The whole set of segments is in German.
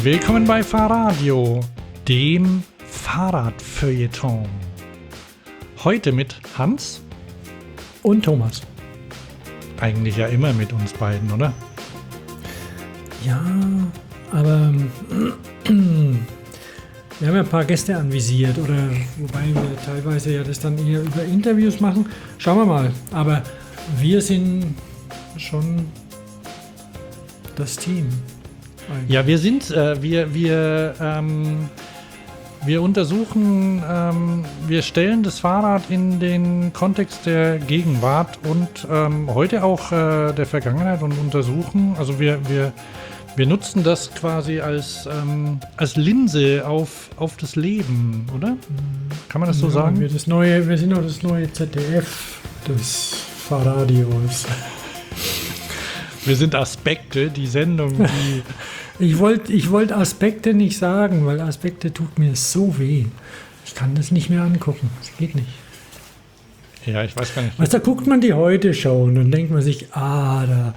Willkommen bei Fahrradio, dem Fahrradfeuilleton. Heute mit Hans und Thomas. Eigentlich ja immer mit uns beiden, oder? Ja, aber wir haben ja ein paar Gäste anvisiert, oder wobei wir teilweise ja das dann eher über Interviews machen. Schauen wir mal. Aber wir sind schon das Team. Eigentlich. Ja, wir sind, wir untersuchen, wir stellen das Fahrrad in den Kontext der Gegenwart und heute auch der Vergangenheit und untersuchen, also wir nutzen das quasi als Linse auf das Leben, oder? Kann man das so sagen? Wir sind auch das neue ZDF des Fahrradios. Wir sind Aspekte, die Sendung, die... Ich wollt Aspekte nicht sagen, weil Aspekte tut mir so weh. Ich kann das nicht mehr angucken. Das geht nicht. Ja, ich weiß gar nicht. Da guckt man die Heute-Show und dann denkt man sich, da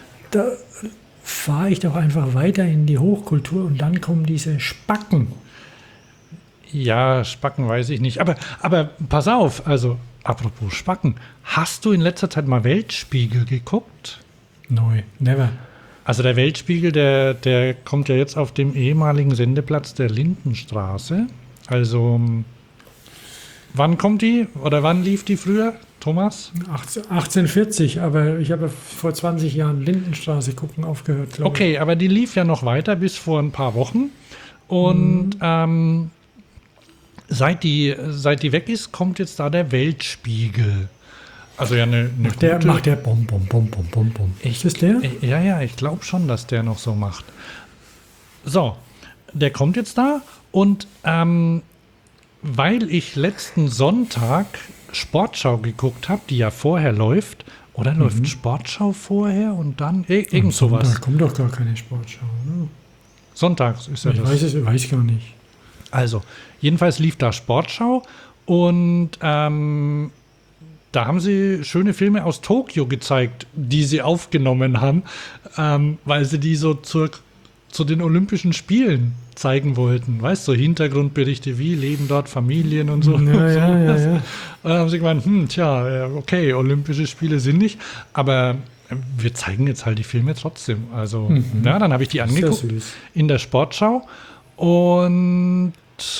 fahre ich doch einfach weiter in die Hochkultur und dann kommen diese Spacken. Ja, Spacken weiß ich nicht. Aber pass auf, also apropos Spacken. Hast du in letzter Zeit mal Weltspiegel geguckt? Nein, never. Also der Weltspiegel, der kommt ja jetzt auf dem ehemaligen Sendeplatz der Lindenstraße. Also wann kommt die oder wann lief die früher, Thomas? 1840, aber ich habe vor 20 Jahren Lindenstraße gucken aufgehört, glaube ich. Okay, aber die lief ja noch weiter bis vor ein paar Wochen. Und seit die weg ist, kommt jetzt da der Weltspiegel. Also ja macht der Bom, Bom, Bom, Bom, Bom, Bom. Ist das der? Ja, ich glaube schon, dass der noch so macht. So, der kommt jetzt da und weil ich letzten Sonntag Sportschau geguckt habe, die ja vorher läuft, oder läuft Sportschau vorher und dann irgend sowas? Da kommt doch gar keine Sportschau, ne? Sonntags ist ja das. Ich weiß gar nicht. Also, jedenfalls lief da Sportschau und da haben sie schöne Filme aus Tokio gezeigt, die sie aufgenommen haben, weil sie die so zu den Olympischen Spielen zeigen wollten. Weißt du, so Hintergrundberichte, wie leben dort Familien und so. Ja. Und dann haben sie gemeint, okay, Olympische Spiele sind nicht, aber wir zeigen jetzt halt die Filme trotzdem. Also, dann habe ich die angeguckt in der Sportschau und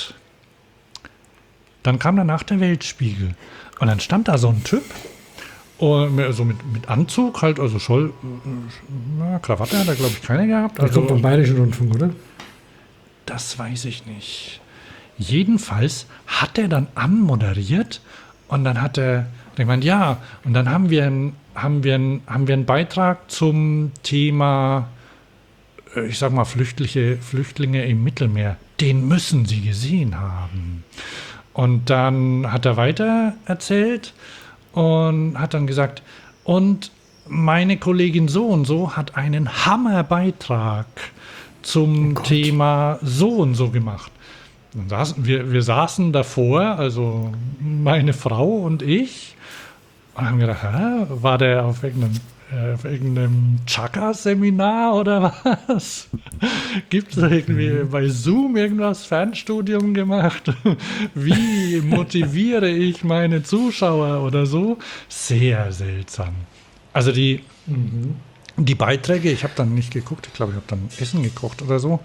dann kam danach der Weltspiegel. Und dann stand da so ein Typ, so mit Anzug, halt, also Krawatte hat er, glaube ich, keine gehabt. Der kommt vom Bayerischen Rundfunk, oder? Das weiß ich nicht. Jedenfalls hat er dann anmoderiert und dann hat er gemeint, ja, und dann haben wir einen Beitrag zum Thema, ich sag mal, Flüchtlinge im Mittelmeer. Den müssen Sie gesehen haben. Und dann hat er weiter erzählt und hat dann gesagt, und meine Kollegin so und so hat einen Hammerbeitrag zum Thema so und so gemacht. Wir saßen davor, also meine Frau und ich, und haben gedacht, war der auf irgendeinem Chakra-Seminar oder was? Gibt es da irgendwie bei Zoom irgendwas, Fernstudium gemacht? Wie motiviere ich meine Zuschauer oder so? Sehr seltsam. Also die Beiträge, ich habe dann nicht geguckt, ich glaube, ich habe dann Essen gekocht oder so,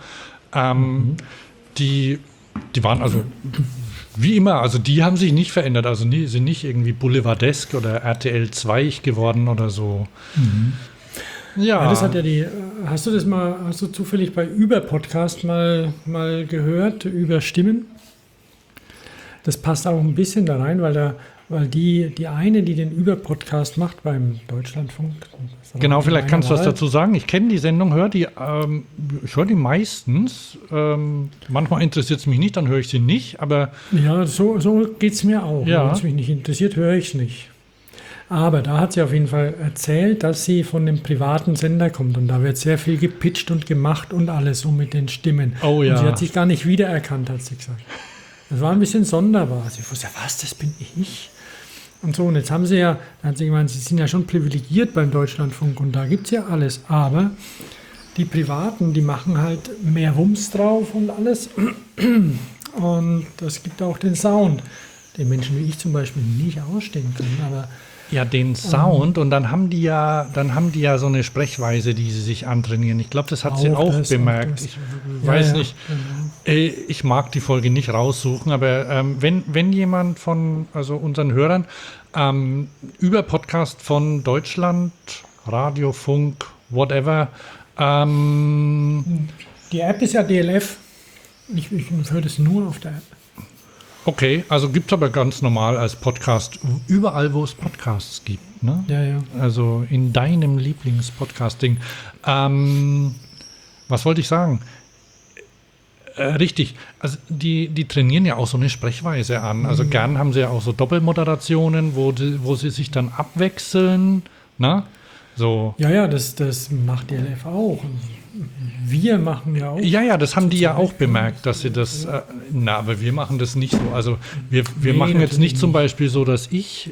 die waren also wie immer, also die haben sich nicht verändert, also sind nicht irgendwie Boulevardesk oder RTL 2 geworden oder so. Ja, das hat ja hast du zufällig bei Über-Podcast mal gehört, über Stimmen? Das passt auch ein bisschen da rein, weil die eine, die den Über-Podcast macht beim Deutschlandfunk. Genau, vielleicht kannst du was dazu sagen. Ich kenne die Sendung, ich höre die meistens. Manchmal interessiert es mich nicht, dann höre ich sie nicht, aber... Ja, so geht es mir auch. Ja. Wenn es mich nicht interessiert, höre ich es nicht. Aber da hat sie auf jeden Fall erzählt, dass sie von einem privaten Sender kommt und da wird sehr viel gepitcht und gemacht und alles so mit den Stimmen. Oh ja. Und sie hat sich gar nicht wiedererkannt, hat sie gesagt. Das war ein bisschen sonderbar. Sie wusste, was, das bin ich? Und so, und jetzt haben sie hat sie gemeint, sie sind ja schon privilegiert beim Deutschlandfunk und da gibt es ja alles, aber die Privaten, die machen halt mehr Wumms drauf und alles. Und das gibt auch den Sound, den Menschen wie ich zum Beispiel nicht ausstehen können. Aber Ja, den Sound und dann haben die ja so eine Sprechweise, die sie sich antrainieren. Ich glaube, das hat sie auch bemerkt. Ich weiß nicht. Genau. Ich mag die Folge nicht raussuchen, aber wenn jemand von unseren Hörern über Podcast von Deutschland, Radio, Funk, whatever. Die App ist ja DLF. Ich höre das nur auf der App. Okay, also gibt es aber ganz normal als Podcast überall, wo es Podcasts gibt. Ne? Ja, ja. Also in deinem Lieblingspodcasting. Was wollte ich sagen? Richtig, also die trainieren ja auch so eine Sprechweise an. Also gern haben sie ja auch so Doppelmoderationen, wo sie sich dann abwechseln. Ne? So. Ja, das macht DLF auch. Wir machen ja auch. Ja, das haben die ja auch bemerkt, dass sie das. Aber wir machen das nicht so. Also wir machen jetzt nicht zum Beispiel so, dass wir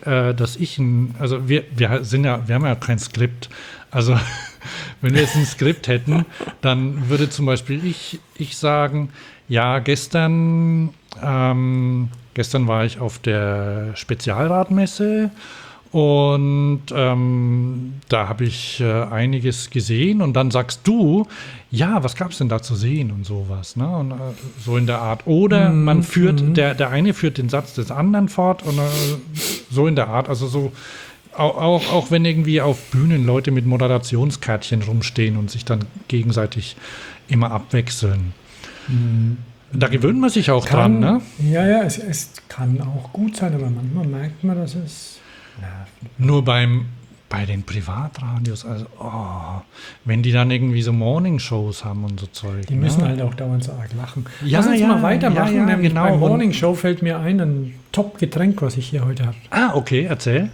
haben ja kein Skript. Also wenn wir jetzt ein Skript hätten, dann würde zum Beispiel ich sagen, ja, gestern war ich auf der Spezialradmesse. Und da habe ich einiges gesehen und dann sagst du, ja, was gab es denn da zu sehen und sowas, ne? Und so in der Art. Oder man führt, der eine führt den Satz des anderen fort und so in der Art, also so, auch wenn irgendwie auf Bühnen Leute mit Moderationskärtchen rumstehen und sich dann gegenseitig immer abwechseln. Da gewöhnt man sich auch dran, ne? Ja, es kann auch gut sein, aber manchmal merkt man, dass es nur bei den Privatradios, also wenn die dann irgendwie so Morningshows haben und so Zeug. Die müssen halt auch dauernd so arg lachen. Ja, Lass uns mal weitermachen. Ja, nämlich genau. Bei Morningshow fällt mir ein Top-Getränk, was ich hier heute habe. Ah, okay, erzähl.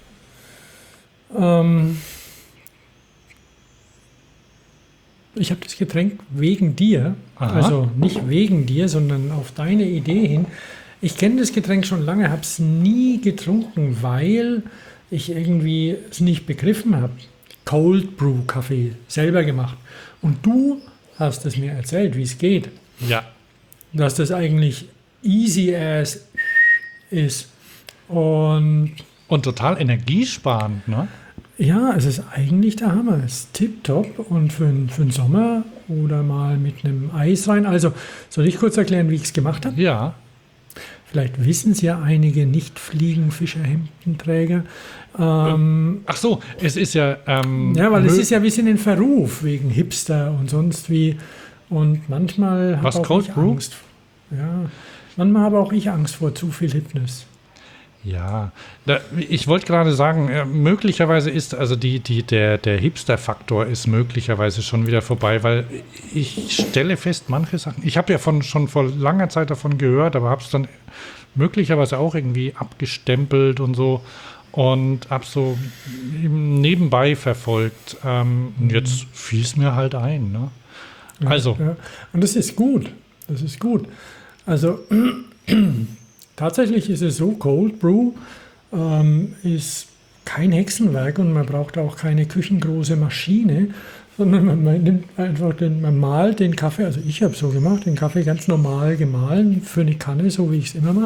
Ich habe das Getränk wegen dir, Aha. also nicht wegen dir, sondern auf deine Idee hin. Ich kenne das Getränk schon lange, habe es nie getrunken, weil ich irgendwie es nicht begriffen habe. Cold Brew Kaffee, selber gemacht. Und du hast es mir erzählt, wie es geht. Ja. Dass das eigentlich easy as ist. Und total energiesparend, ne? ja, es ist eigentlich der Hammer. Es ist tipptopp und für den Sommer oder mal mit einem Eis rein. Also, soll ich kurz erklären, wie ich es gemacht habe? Ja. Vielleicht wissen es ja einige Nicht-Fliegenfischer-Hemdenträger. Ach so, es ist ja... ja, weil es ist ja ein bisschen in Verruf wegen Hipster und sonst wie. Und manchmal habe auch Cold ich Brew? Angst. Ja, manchmal habe auch ich Angst vor zu viel Hipness. Ja, ich wollte gerade sagen, möglicherweise ist, also der Hipster-Faktor ist möglicherweise schon wieder vorbei, weil ich stelle fest, manche Sachen, ich habe ja schon vor langer Zeit davon gehört, aber habe es dann möglicherweise auch irgendwie abgestempelt und so und habe so nebenbei verfolgt. Und jetzt fiel es mir halt ein. Ne? Also. Ja. Und das ist gut. Das ist gut. Also tatsächlich ist es so, Cold Brew ist kein Hexenwerk und man braucht auch keine küchengroße Maschine, sondern man nimmt einfach man malt den Kaffee, also ich habe so gemacht, den Kaffee ganz normal gemahlen für eine Kanne, so wie ich es immer mache,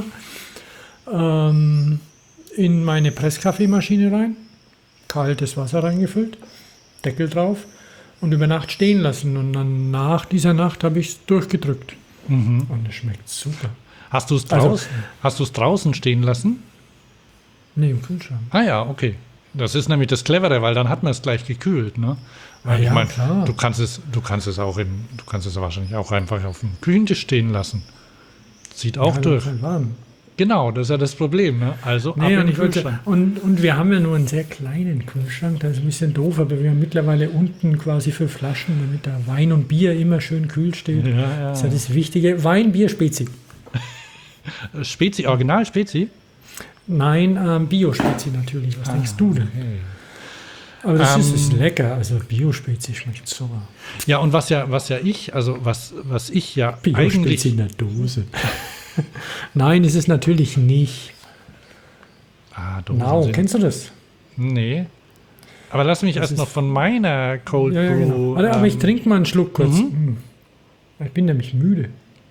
in meine Presskaffeemaschine rein, kaltes Wasser reingefüllt, Deckel drauf und über Nacht stehen lassen und dann nach dieser Nacht habe ich es durchgedrückt und es schmeckt super. Hast du es draußen stehen lassen? Nee, im Kühlschrank. Ah ja, okay. Das ist nämlich das Clevere, weil dann hat man es gleich gekühlt, ne? Weil ich meine, du kannst es wahrscheinlich auch einfach auf dem Küchentisch stehen lassen. Zieht auch durch. Warm. Genau, das ist ja das Problem, ne? Also nee, ab in den Kühlschrank. Und wir haben ja nur einen sehr kleinen Kühlschrank, das ist ein bisschen doof, aber wir haben mittlerweile unten quasi für Flaschen, damit da Wein und Bier immer schön kühl steht. Ja. Das ist ja das Wichtige. Wein, Bier, Spezi. Spezi, Original Spezi? Nein, Bio-Spezi natürlich. Was denkst du denn? Okay. Aber das ist lecker. Also Bio-Spezi schmeckt super. Ja, und was ich ja eigentlich... Bio-Spezi in der Dose. Nein, ist es natürlich nicht. Dosen kennst du das? Nee. Aber lass mich Das erst ist- noch von meiner Cold Ja, Brew. genau. Warte, aber ich trinke mal einen Schluck kurz. Ich bin nämlich müde.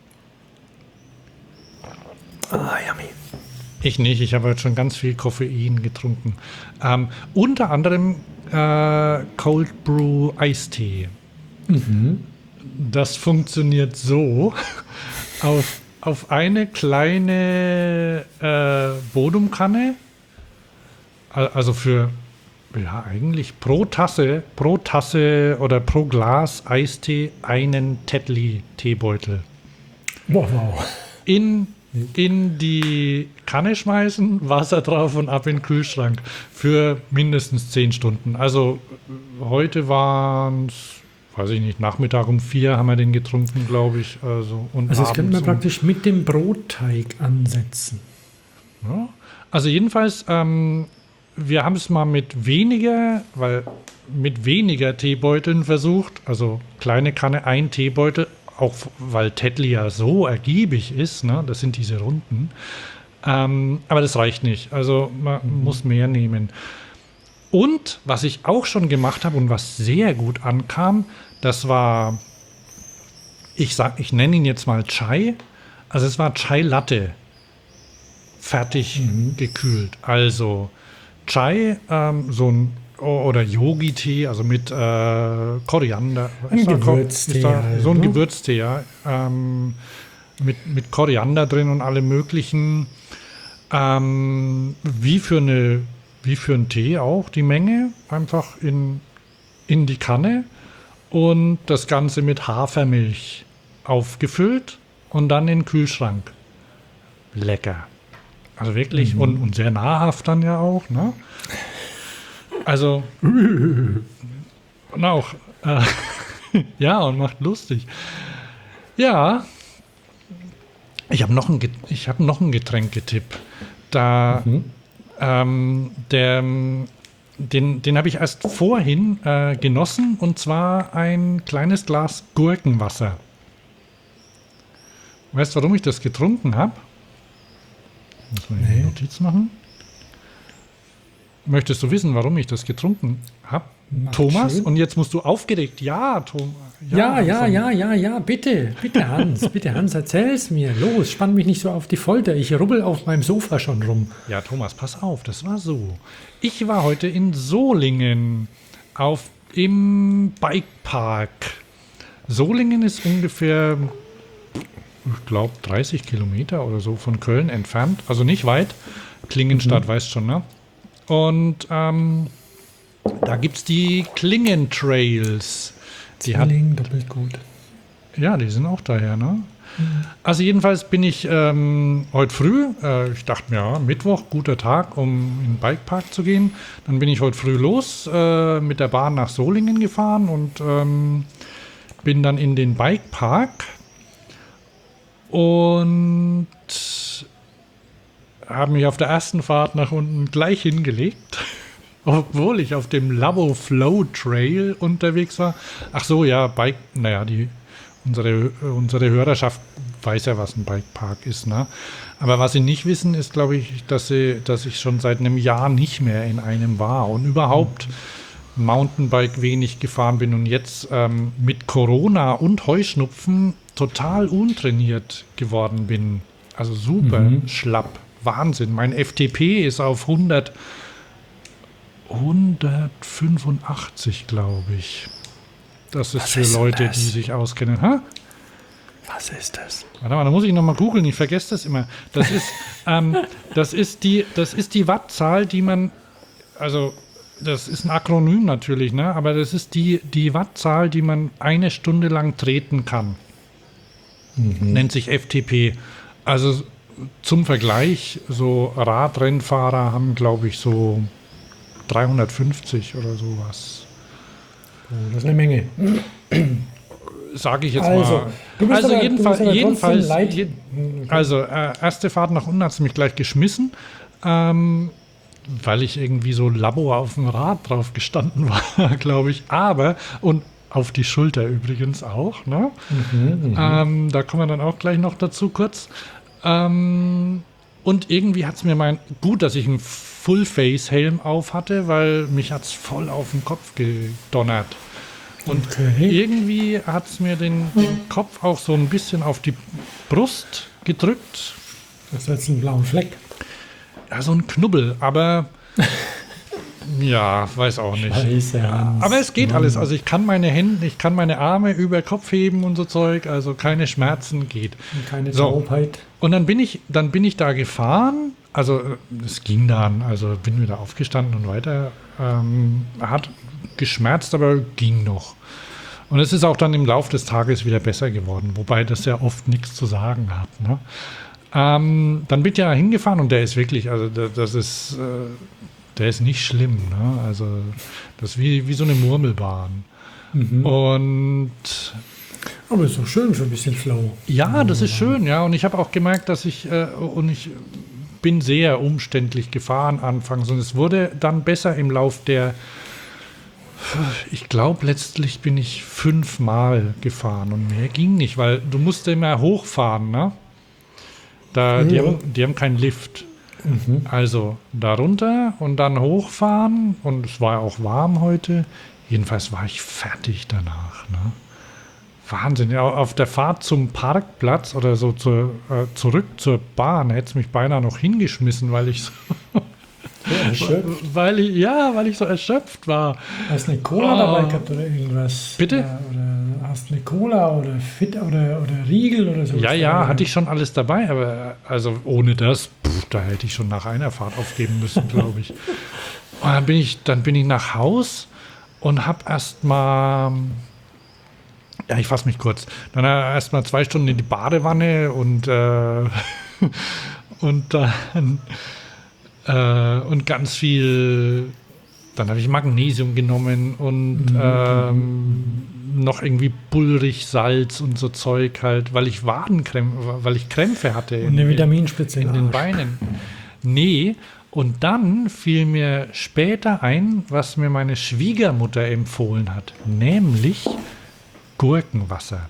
Ah, yummy. Ich nicht, ich habe heute schon ganz viel Koffein getrunken. Unter anderem Cold Brew Eistee. Das funktioniert so: auf eine kleine Bodumkanne, also für, ja, eigentlich pro Tasse oder pro Glas Eistee einen Tetley-Teebeutel Wow. in die Kanne schmeißen, Wasser drauf und ab in den Kühlschrank für mindestens 10 Stunden. Also heute waren es, weiß ich nicht, Nachmittag um 4 haben wir den getrunken, glaube ich. Also Das könnte man abends praktisch mit dem Brotteig ansetzen. ja. Also jedenfalls, wir haben es mal mit weniger Teebeuteln versucht. Also kleine Kanne, ein Teebeutel, auch weil Tetley ja so ergiebig ist, ne? Das sind diese Runden. Aber das reicht nicht. Also man muss mehr nehmen. Und was ich auch schon gemacht habe und was sehr gut ankam, das war, ich nenne ihn jetzt mal Chai. Also es war Chai Latte. Fertig gekühlt. Also Chai, so ein oder Yogi-Tee, also mit Koriander. Ein Gewürztee halt, so ein ne? Gewürztee, ja. Mit Koriander drin und allem möglichen. Wie für einen Tee auch, die Menge. Einfach in die Kanne. Und das Ganze mit Hafermilch aufgefüllt und dann in den Kühlschrank. Lecker. Also wirklich und sehr nahrhaft dann ja auch, ne? Also und auch ja, und macht lustig. Ja, ich habe noch ein Getränketipp. Da den habe ich erst vorhin genossen, und zwar ein kleines Glas Gurkenwasser. Weißt du, warum ich das getrunken habe? Muss man hier eine Notiz machen? Möchtest du wissen, warum ich das getrunken habe? Thomas? schön. Und jetzt musst du aufgeregt. Ja, Thomas. Ja, bitte, Hans, erzähl's mir. Los, spann mich nicht so auf die Folter. Ich rubbel auf meinem Sofa schon rum. Ja, Thomas, pass auf, das war so. Ich war heute in Solingen im Bikepark. Solingen ist ungefähr, ich glaube, 30 Kilometer oder so von Köln entfernt. Also nicht weit. Klingenstadt, weißt schon, ne? Und da gibt es die Klingentrails. Zwilling, doppelt gut. Ja, die sind auch daher, ne? Also jedenfalls bin ich heute früh, ich dachte mir, ja, Mittwoch, guter Tag, um in den Bikepark zu gehen. Dann bin ich heute früh los mit der Bahn nach Solingen gefahren und bin dann in den Bikepark und habe mich auf der ersten Fahrt nach unten gleich hingelegt, obwohl ich auf dem Labo Flow Trail unterwegs war. Ach so, ja, unsere Hörerschaft weiß ja, was ein Bikepark ist, ne? Aber was sie nicht wissen, ist, glaube ich, dass ich schon seit einem Jahr nicht mehr in einem war und überhaupt Mountainbike wenig gefahren bin und jetzt mit Corona und Heuschnupfen total untrainiert geworden bin. Also super schlapp. Wahnsinn. Mein FTP ist auf 185, glaube ich. Das ist für Leute, die sich auskennen. Ha? Was ist das? Warte mal, da muss ich nochmal googeln. Ich vergesse das immer. Das ist die Wattzahl, die man, also das ist ein Akronym natürlich, ne? Aber das ist die Wattzahl, die man eine Stunde lang treten kann. Nennt sich FTP. Also zum Vergleich, so Radrennfahrer haben, glaube ich, so 350 oder sowas. Oh, das ist eine Menge. Sage ich jetzt Also, mal. du bist Also aber- jedenfalls, du bist aber trotzdem leid- erste Fahrt nach unten hat sie mich gleich geschmissen, weil ich irgendwie so Labor auf dem Rad drauf gestanden war, glaube ich. Aber, und auf die Schulter übrigens auch, ne? Da kommen wir dann auch gleich noch dazu kurz. Und Und irgendwie hat es mir gut, dass ich einen Full-Face-Helm auf hatte, weil mich hat es voll auf den Kopf gedonnert. Und irgendwie hat es mir den Kopf auch so ein bisschen auf die Brust gedrückt. Das ist jetzt ein blauer Fleck. Ja, so ein Knubbel, aber ja, weiß auch nicht. Scheiße, Hans. Aber es geht alles. Also ich kann meine Hände, ich kann meine Arme über Kopf heben und so Zeug. Also keine Schmerzen, geht. Und keine So. Taubheit. Und dann bin ich da gefahren. Also es ging dann. Also bin wieder aufgestanden und weiter. Hat geschmerzt, aber ging noch. Und es ist auch dann im Laufe des Tages wieder besser geworden. Wobei das ja oft nichts zu sagen hat. Ne? Dann bin ich ja hingefahren und der ist wirklich, also der ist nicht schlimm. Ne? Also das ist wie so eine Murmelbahn. Und Aber ist doch schön für ein bisschen Flow. ja, das ist schön, ja. Und ich habe auch gemerkt, dass ich bin sehr umständlich gefahren anfangs. Und es wurde dann besser im Lauf ich glaube, letztlich bin ich 5-mal gefahren und mehr ging nicht, weil du musst immer hochfahren, ne? Die haben keinen Lift. Also da runter und dann hochfahren und es war ja auch warm heute. Jedenfalls war ich fertig danach. Ne? Wahnsinn. Ja, auf der Fahrt zum Parkplatz oder so zurück zur Bahn hätte es mich beinahe noch hingeschmissen, weil ich so, weil ich so erschöpft war. Hast du eine Cola dabei gehabt oder irgendwas? Bitte? Oder hast du eine Cola oder Fit oder Riegel oder so? Ja, hatte ich schon alles dabei, aber also ohne das, da hätte ich schon nach einer Fahrt aufgeben müssen, glaube ich. Und dann bin ich nach Haus und habe erstmal, ja, ich fasse mich kurz, dann erstmal 2 Stunden in die Badewanne und dann und ganz viel, dann habe ich Magnesium genommen und noch irgendwie Bullrichsalz und so Zeug halt, weil ich Krämpfe hatte. Und eine Vitaminspritze in den Beinen. Nee, und dann fiel mir später ein, was mir meine Schwiegermutter empfohlen hat, nämlich Gurkenwasser.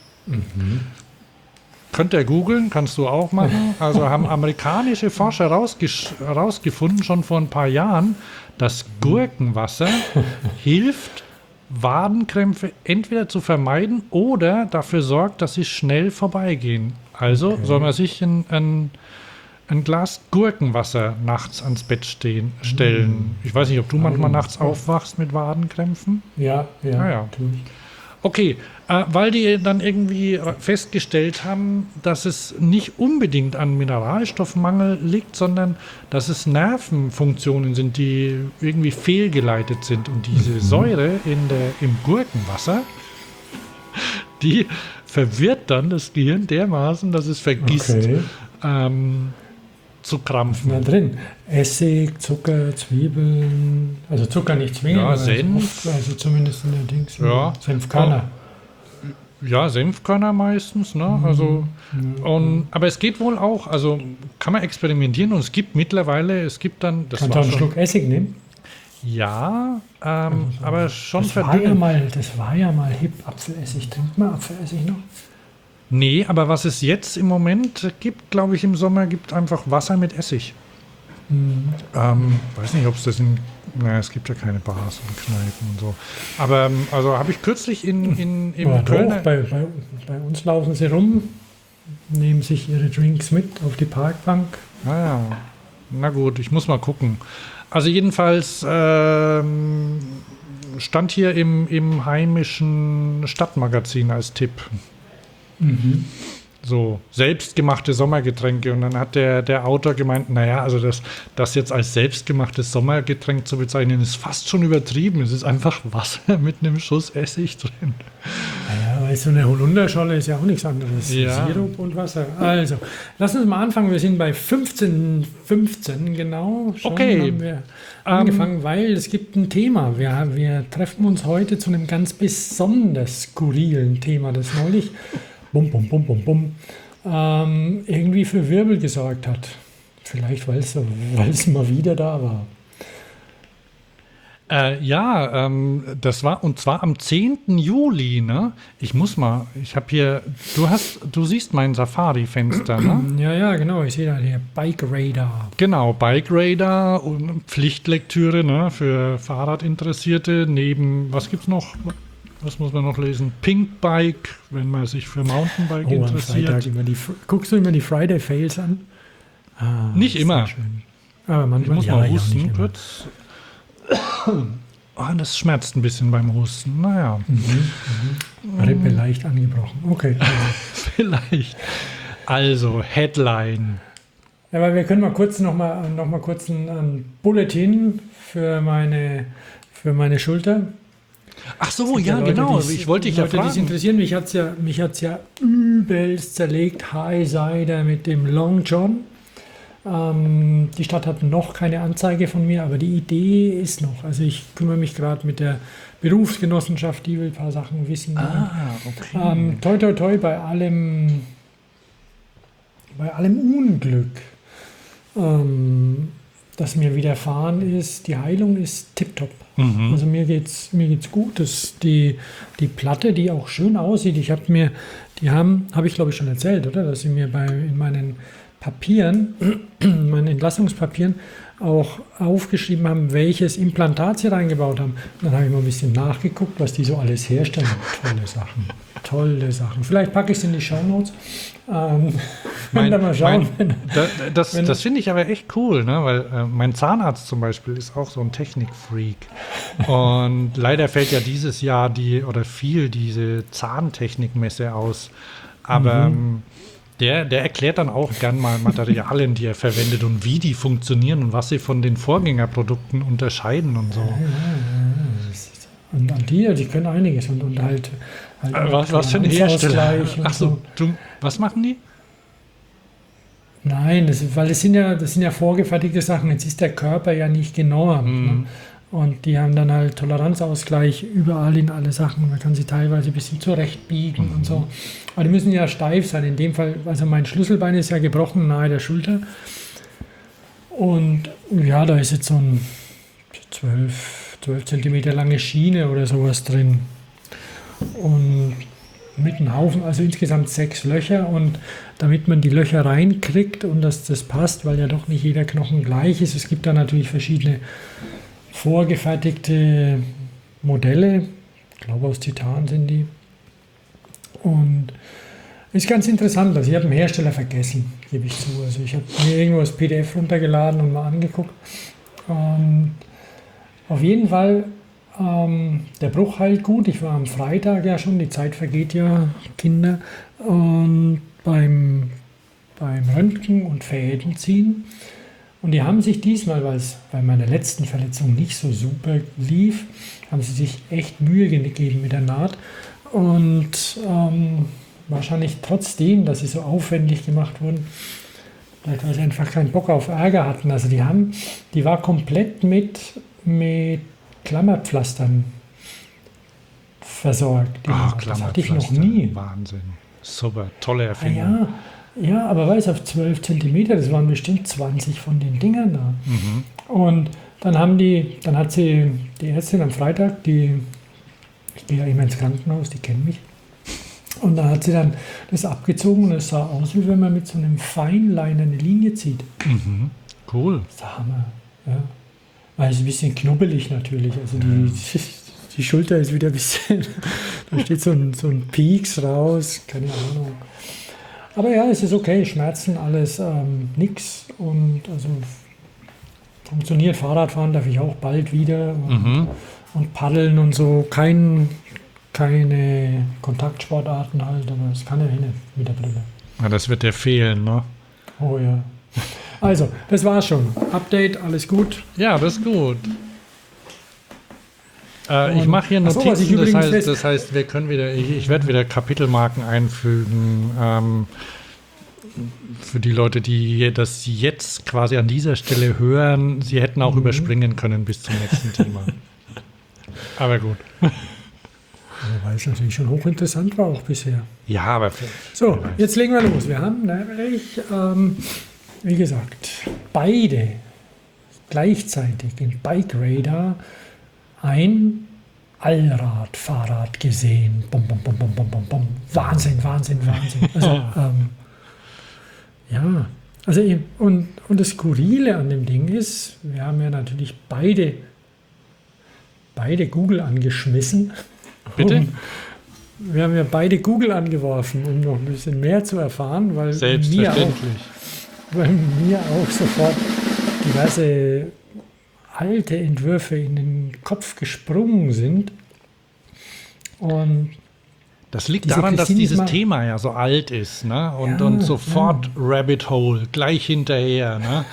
Könnt ihr googeln, kannst du auch machen. Also haben amerikanische Forscher rausgefunden, schon vor ein paar Jahren, dass Gurkenwasser hilft, Wadenkrämpfe entweder zu vermeiden oder dafür sorgt, dass sie schnell vorbeigehen. Also soll man sich ein Glas Gurkenwasser nachts ans Bett stellen. Ich weiß nicht, ob du manchmal nachts aufwachst mit Wadenkrämpfen? Ja. Ja. Okay, weil die dann irgendwie festgestellt haben, dass es nicht unbedingt an Mineralstoffmangel liegt, sondern dass es Nervenfunktionen sind, die irgendwie fehlgeleitet sind. Und diese Säure im Gurkenwasser, die verwirrt dann das Gehirn dermaßen, dass es vergisst zu krampfen. Da drin. Essig, Zucker, Zwiebeln, also Zucker nicht zwingend, Ja, Senf. also zumindest in der Dings. Ja. Senfkörner. Ja, Senfkörner meistens, ne? Also, aber es geht wohl auch, also kann man experimentieren und es gibt mittlerweile, dann, das Kannst du auch einen Schluck Essig nehmen? Ja, aber schon das war ja mal hip, Apfelessig. Trinkt man Apfelessig noch? Nee, aber was es jetzt im Moment gibt, glaube ich, im Sommer, gibt einfach Wasser mit Essig. Weiß nicht, ob es das es gibt ja keine Bars und Kneipen und so. Aber also habe ich kürzlich im Kölner... Bei uns laufen sie rum, nehmen sich ihre Drinks mit auf die Parkbank. Ja. Na gut, ich muss mal gucken. Also jedenfalls stand hier im heimischen Stadtmagazin als Tipp. So selbstgemachte Sommergetränke. Und dann hat der Autor gemeint, naja, also das jetzt als selbstgemachtes Sommergetränk zu bezeichnen, ist fast schon übertrieben. Es ist einfach Wasser mit einem Schuss Essig drin. Naja, weil so eine Holunderscholle ist ja auch nichts anderes. Ja. Sirup und Wasser. Also, lass uns mal anfangen. Wir sind bei 15 genau. Schon Okay. haben wir angefangen, weil es gibt ein Thema. Wir treffen uns heute zu einem ganz besonders skurrilen Thema, das neulich irgendwie für Wirbel gesorgt hat. Vielleicht, weil es mal wieder da war. Das war, und zwar am 10. Juli, ne? Ich habe hier, du siehst mein Safari-Fenster, ne? Ja, genau, ich sehe da hier Bike Radar. Genau, Bike Radar und Pflichtlektüre, ne? Für Fahrradinteressierte. Was gibt's noch? Was muss man noch lesen? Pink Bike, wenn man sich für Mountainbike Am interessiert. Freitag guckst du immer die Friday Fails an? Nicht immer. Schön. Aber Ich manchmal muss mal nicht husten immer. kurz. Das schmerzt ein bisschen beim Husten. Naja. Rippe leicht angebrochen. Okay. Vielleicht. Also, Headline. Ja, weil wir können mal kurz noch mal kurz ein Bulletin für meine Schulter. Ach so, ja, Leute, genau. Ich wollte dich ja fragen. Die es interessieren. Mich hat's ja übelst zerlegt. High Sider mit dem Long John. Die Stadt hat noch keine Anzeige von mir, aber die Idee ist noch. Also ich kümmere mich gerade mit der Berufsgenossenschaft, die will ein paar Sachen wissen. Okay. Toi, toi, toi, bei allem Unglück, das mir widerfahren ist, die Heilung ist tipptopp. Also mir geht's gut. Die Platte, die auch schön aussieht, habe ich glaube ich schon erzählt, oder? Dass sie mir in meinen Papieren, meinen Entlassungspapieren auch aufgeschrieben haben, welches Implantat sie reingebaut haben. Und dann habe ich mal ein bisschen nachgeguckt, was die so alles herstellen. Tolle Sachen. Vielleicht packe ich es in die Shownotes. Mal schauen. Das finde ich aber echt cool, ne? Weil mein Zahnarzt zum Beispiel ist auch so ein Technikfreak. Und leider fällt ja dieses Jahr diese Zahntechnikmesse aus. Aber der erklärt dann auch gern mal Materialien, die er verwendet und wie die funktionieren und was sie von den Vorgängerprodukten unterscheiden und so. Und die können einiges und halt was für ein Hersteller? Achso, was machen die? Nein, das sind ja vorgefertigte Sachen. Jetzt ist der Körper ja nicht genormt. Ne? Und die haben dann halt Toleranzausgleich überall in alle Sachen. Man kann sie teilweise ein bisschen zurechtbiegen und so. Aber die müssen ja steif sein. In dem Fall, also mein Schlüsselbein ist ja gebrochen nahe der Schulter. Und ja, da ist jetzt so ein 12 Zentimeter lange Schiene oder sowas drin. Und mit einem Haufen, also insgesamt 6 Löcher. Und damit man die Löcher reinkriegt und dass das passt, weil ja doch nicht jeder Knochen gleich ist. Es gibt da natürlich verschiedene vorgefertigte Modelle. Ich glaube, aus Titan sind die. Und ist ganz interessant. Also ich habe den Hersteller vergessen, gebe ich zu. Also ich habe mir irgendwo das PDF runtergeladen und mal angeguckt. Auf jeden Fall, der Bruch heilt gut. Ich war am Freitag ja schon, die Zeit vergeht ja, Kinder. Und beim Röntgen und Fädenziehen. Und die haben sich diesmal, weil es bei meiner letzten Verletzung nicht so super lief, haben sie sich echt Mühe gegeben mit der Naht. Und wahrscheinlich trotzdem, dass sie so aufwendig gemacht wurden, vielleicht weil sie einfach keinen Bock auf Ärger hatten. Also die war komplett mit Klammerpflastern versorgt. Das hatte ich noch nie. Wahnsinn. Super, tolle Erfindung. Ja, aber auf 12 Zentimeter, das waren bestimmt 20 von den Dingern da. Und dann hat sie die Ärztin am Freitag, ich gehe ja immer ins Krankenhaus, die kennen mich. Und dann hat sie dann das abgezogen und es sah aus, wie wenn man mit so einem Feinliner eine Linie zieht. Cool. Das ist der Hammer. Ja. Weil es ein bisschen knubbelig natürlich. Also die Schulter ist wieder ein bisschen, da steht so ein Pieks raus, keine Ahnung. Aber ja, es ist okay, Schmerzen, alles, nix. Und also funktioniert. Fahrradfahren darf ich auch bald wieder. Und paddeln und so. Keine Kontaktsportarten halt, aber es kann ja hin mit der Brille. Ja, das wird dir fehlen, ne? Oh ja. Also, das war's schon. Update, alles gut. Ja, das ist gut. Ich mache hier Notizen, das heißt, wir können ich werde wieder Kapitelmarken einfügen für die Leute, die das jetzt quasi an dieser Stelle hören. Sie hätten auch überspringen können bis zum nächsten Thema. Aber gut. Weil es natürlich schon hochinteressant war auch bisher. Ja, aber... So, jetzt legen wir los. Wir haben nämlich, wie gesagt, beide gleichzeitig den Bike Radar ein Allradfahrrad gesehen. Bum, bum, bum, bum, bum, bum, bum. Wahnsinn, Wahnsinn, Wahnsinn. Also, ja, also und das Skurrile an dem Ding ist, wir haben ja natürlich beide Google angeschmissen. Bitte? Wir haben ja beide Google angeworfen, um noch ein bisschen mehr zu erfahren, weil Selbstverständlich. mir auch sofort diverse alte Entwürfe in den Kopf gesprungen sind. Und Das liegt diese daran, dass Christine dieses mal- Thema ja so alt ist, ne? Und, Ja, und sofort Rabbit Hole, gleich hinterher, ne?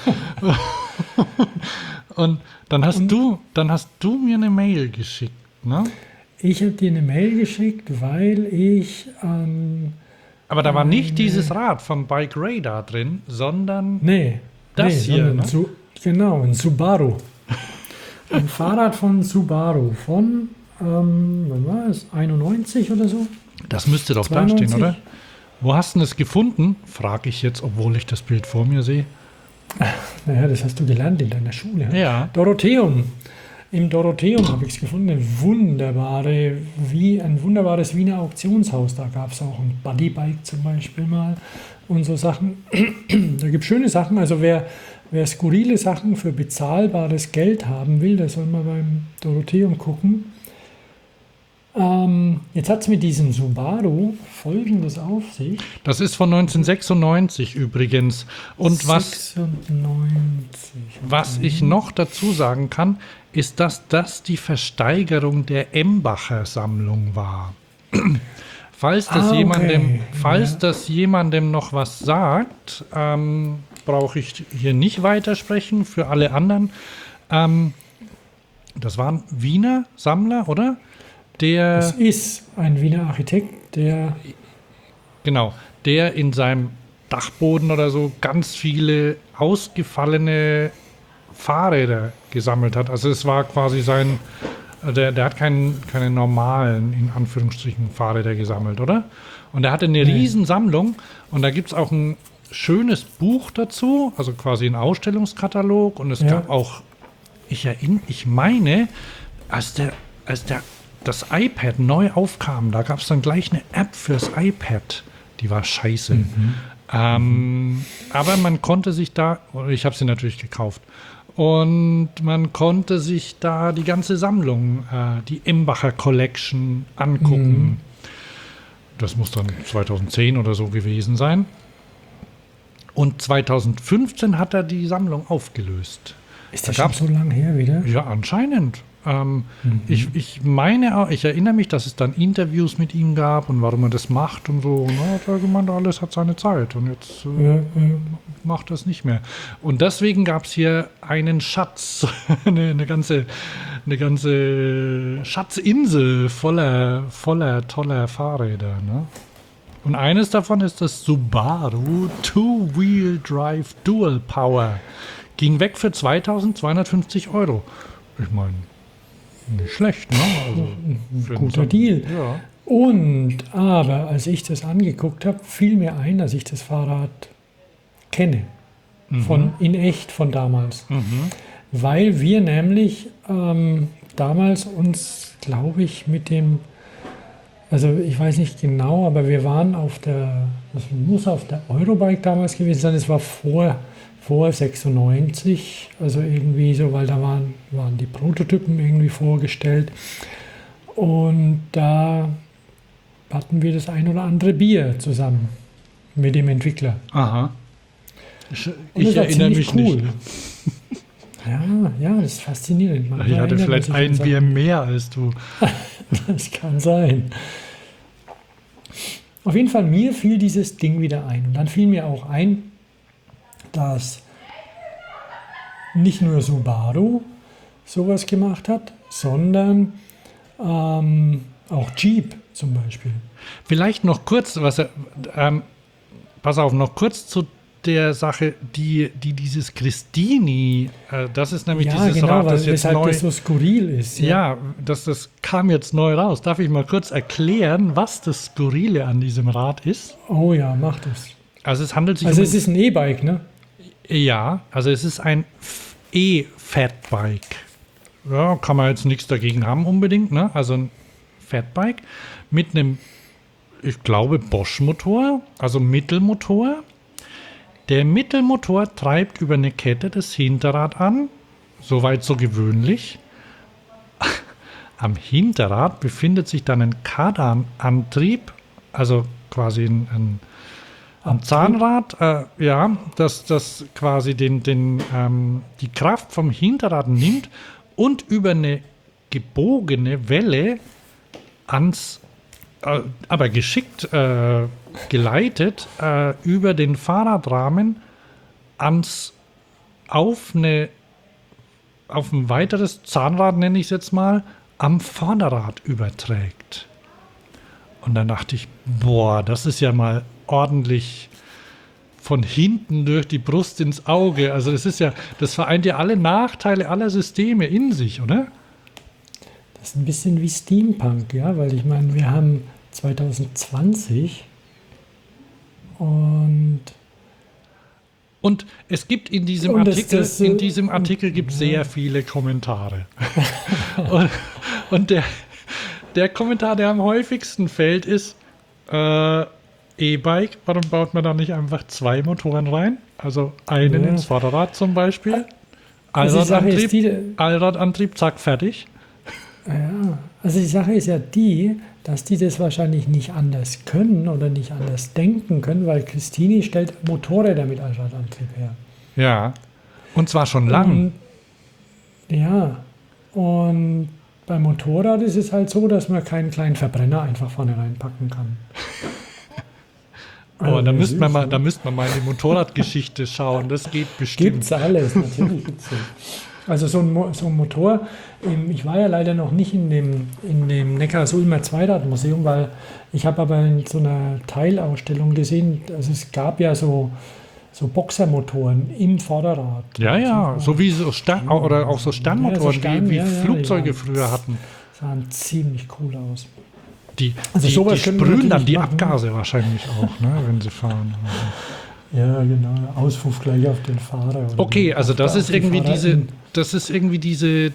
Und dann hast du mir eine Mail geschickt, ne? ich habe dir eine Mail geschickt, weil ich Aber da war nicht dieses Rad vom Bike Radar drin, sondern das hier, ne? Genau, ein Subaru. Ein Fahrrad von Subaru von, wann war es, 91 oder so? das müsste doch 92. da stehen, oder? Wo hast du es gefunden? Frage ich jetzt, obwohl ich das Bild vor mir sehe. Naja, das hast du gelernt in deiner Schule. Ja. Dorotheum. Im Dorotheum habe ich es gefunden. Ein wunderbares Wiener Auktionshaus. Da gab es auch ein Bodybike zum Beispiel mal und so Sachen. Da gibt es schöne Sachen. Also wer skurrile Sachen für bezahlbares Geld haben will, der soll mal beim Dorotheum gucken. Jetzt hat es mit diesem Subaru Folgendes auf sich. Das ist von 1996 übrigens. Und was 96. ich noch dazu sagen kann, ist, dass das die Versteigerung der Embacher Sammlung war. Falls das jemandem noch was sagt, brauche ich hier nicht weitersprechen. Für alle anderen, das war ein Wiener Sammler, oder? Das ist ein Wiener Architekt, der in seinem Dachboden oder so ganz viele ausgefallene Fahrräder gesammelt hat. Also es war quasi der hat keine normalen, in Anführungsstrichen, Fahrräder gesammelt, oder? Und er hatte eine Riesensammlung und da gibt es auch ein schönes Buch dazu, also quasi ein Ausstellungskatalog und es gab auch, ich meine, als das iPad neu aufkam, da gab es dann gleich eine App fürs iPad. Die war scheiße. Aber man konnte sich da, ich habe sie natürlich gekauft, und man konnte sich da die ganze Sammlung, die Embacher Collection, angucken. Das muss dann 2010 oder so gewesen sein. Und 2015 hat er die Sammlung aufgelöst. Ist das schon so lange her wieder? Ja, anscheinend. Ich meine auch, ich erinnere mich, dass es dann Interviews mit ihm gab und warum er das macht und so. Und er hat er gemeint, alles hat seine Zeit und jetzt macht das nicht mehr. Und deswegen gab es hier einen Schatz, eine ganze Schatzinsel voller toller Fahrräder. Ne? Und eines davon ist das Subaru Two-Wheel Drive Dual Power. Ging weg für 2.250 €. Ich meine, nicht schlecht, ne? Also guter Deal. Ja. Aber als ich das angeguckt habe, fiel mir ein, dass ich das Fahrrad kenne. In echt von damals. Weil wir nämlich damals uns, glaube ich, also ich weiß nicht genau, aber wir waren das muss auf der Eurobike damals gewesen sein, es war vor 96, also irgendwie so, weil da waren die Prototypen irgendwie vorgestellt und da hatten wir das ein oder andere Bier zusammen mit dem Entwickler. Aha. Und Ich das war erinnere mich ziemlich nicht. Ja, das ist faszinierend. Ich hatte vielleicht ein Bier mehr als du. Das kann sein. Auf jeden Fall, mir fiel dieses Ding wieder ein. Und dann fiel mir auch ein, dass nicht nur Subaru sowas gemacht hat, sondern auch Jeep zum Beispiel. Vielleicht noch kurz, pass auf, noch kurz zu der Sache, die dieses Christini, das ist nämlich dieses Rad, das jetzt neu, das so skurril ist. Ja, das kam jetzt neu raus. Darf ich mal kurz erklären, was das Skurrile an diesem Rad ist? Oh ja, mach das. Also es handelt sich es ist ein E-Bike, ne? Ja, also es ist ein E-Fatbike. ja, kann man jetzt nichts dagegen haben unbedingt, ne? Also ein Fatbike mit einem, ich glaube, Bosch-Motor, also Mittelmotor. Der Mittelmotor treibt über eine Kette das Hinterrad an, soweit so gewöhnlich. Am Hinterrad befindet sich dann ein Kardanantrieb, also quasi ein Zahnrad, das quasi die Kraft vom Hinterrad nimmt und über eine gebogene Welle aber geschickt geleitet über den Fahrradrahmen auf ein weiteres Zahnrad, nenne ich es jetzt mal, am Vorderrad überträgt. Und dann dachte ich, boah, das ist ja mal ordentlich von hinten durch die Brust ins Auge. Also das vereint ja alle Nachteile aller Systeme in sich, oder? Das ist ein bisschen wie Steampunk, ja, weil ich meine, wir haben 2020 und es gibt in diesem Und Artikel gibt sehr viele Kommentare. und der Kommentar, der am häufigsten fällt, ist E-Bike, warum baut man da nicht einfach 2 Motoren rein? Also einen ins Vorderrad zum Beispiel. Allradantrieb, zack, fertig. Ja, also die Sache ist ja die, dass die das wahrscheinlich nicht anders können oder nicht anders denken können, weil Christini stellt Motorräder mit Allradantrieb her. Ja, und zwar schon lang. Und beim Motorrad ist es halt so, dass man keinen kleinen Verbrenner einfach vorne reinpacken kann. Oh, da müsste man mal in die Motorradgeschichte schauen, das geht bestimmt. Gibt's alles, natürlich gibt's das. Also so ein Motor, ich war ja leider noch nicht in dem Neckarsulmer Zweiradmuseum, weil ich habe aber in so einer Teilausstellung gesehen, also es gab ja so Boxermotoren im Vorderrad. Ja, so wie so oder auch so Sternmotoren, wie Flugzeuge früher hatten. Sahen ziemlich cool aus. Die sowas sprühen dann die Abgase wahrscheinlich auch, ne, wenn sie fahren. Ja, genau. Auspuff gleich auf den Fahrer. Okay, also das ist irgendwie diese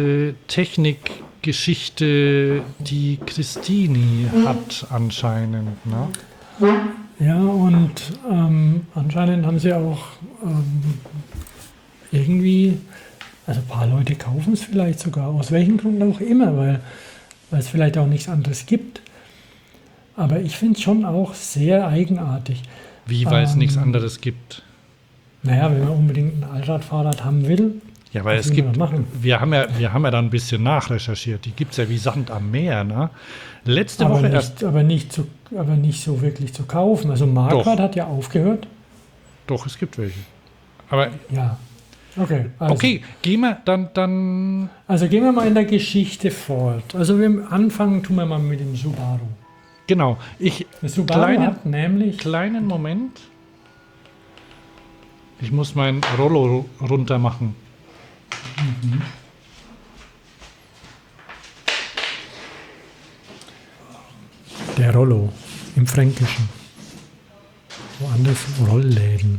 Technikgeschichte, die Christini hat anscheinend, ne? Ja, und anscheinend haben sie auch irgendwie, also ein paar Leute kaufen es vielleicht sogar, aus welchem Grund auch immer, weil es vielleicht auch nichts anderes gibt. Aber ich finde es schon auch sehr eigenartig. Wie, weil es nichts anderes gibt? Naja, wenn man unbedingt ein Allradfahrrad haben will. Ja, weil wir haben ja da ein bisschen nachrecherchiert. Die gibt es ja wie Sand am Meer, ne? Letzte Woche erst. Aber nicht so wirklich zu kaufen. Also Marquardt hat ja aufgehört. Doch, es gibt welche. Aber ja. Okay. Okay, gehen wir dann. Also gehen wir mal in der Geschichte fort. Also anfangen tun wir mal mit dem Subaru. Genau. Hat nämlich. Kleinen Moment. Ich muss mein Rollo runter machen. Mhm. Der Rollo im Fränkischen. Woanders Rollläden.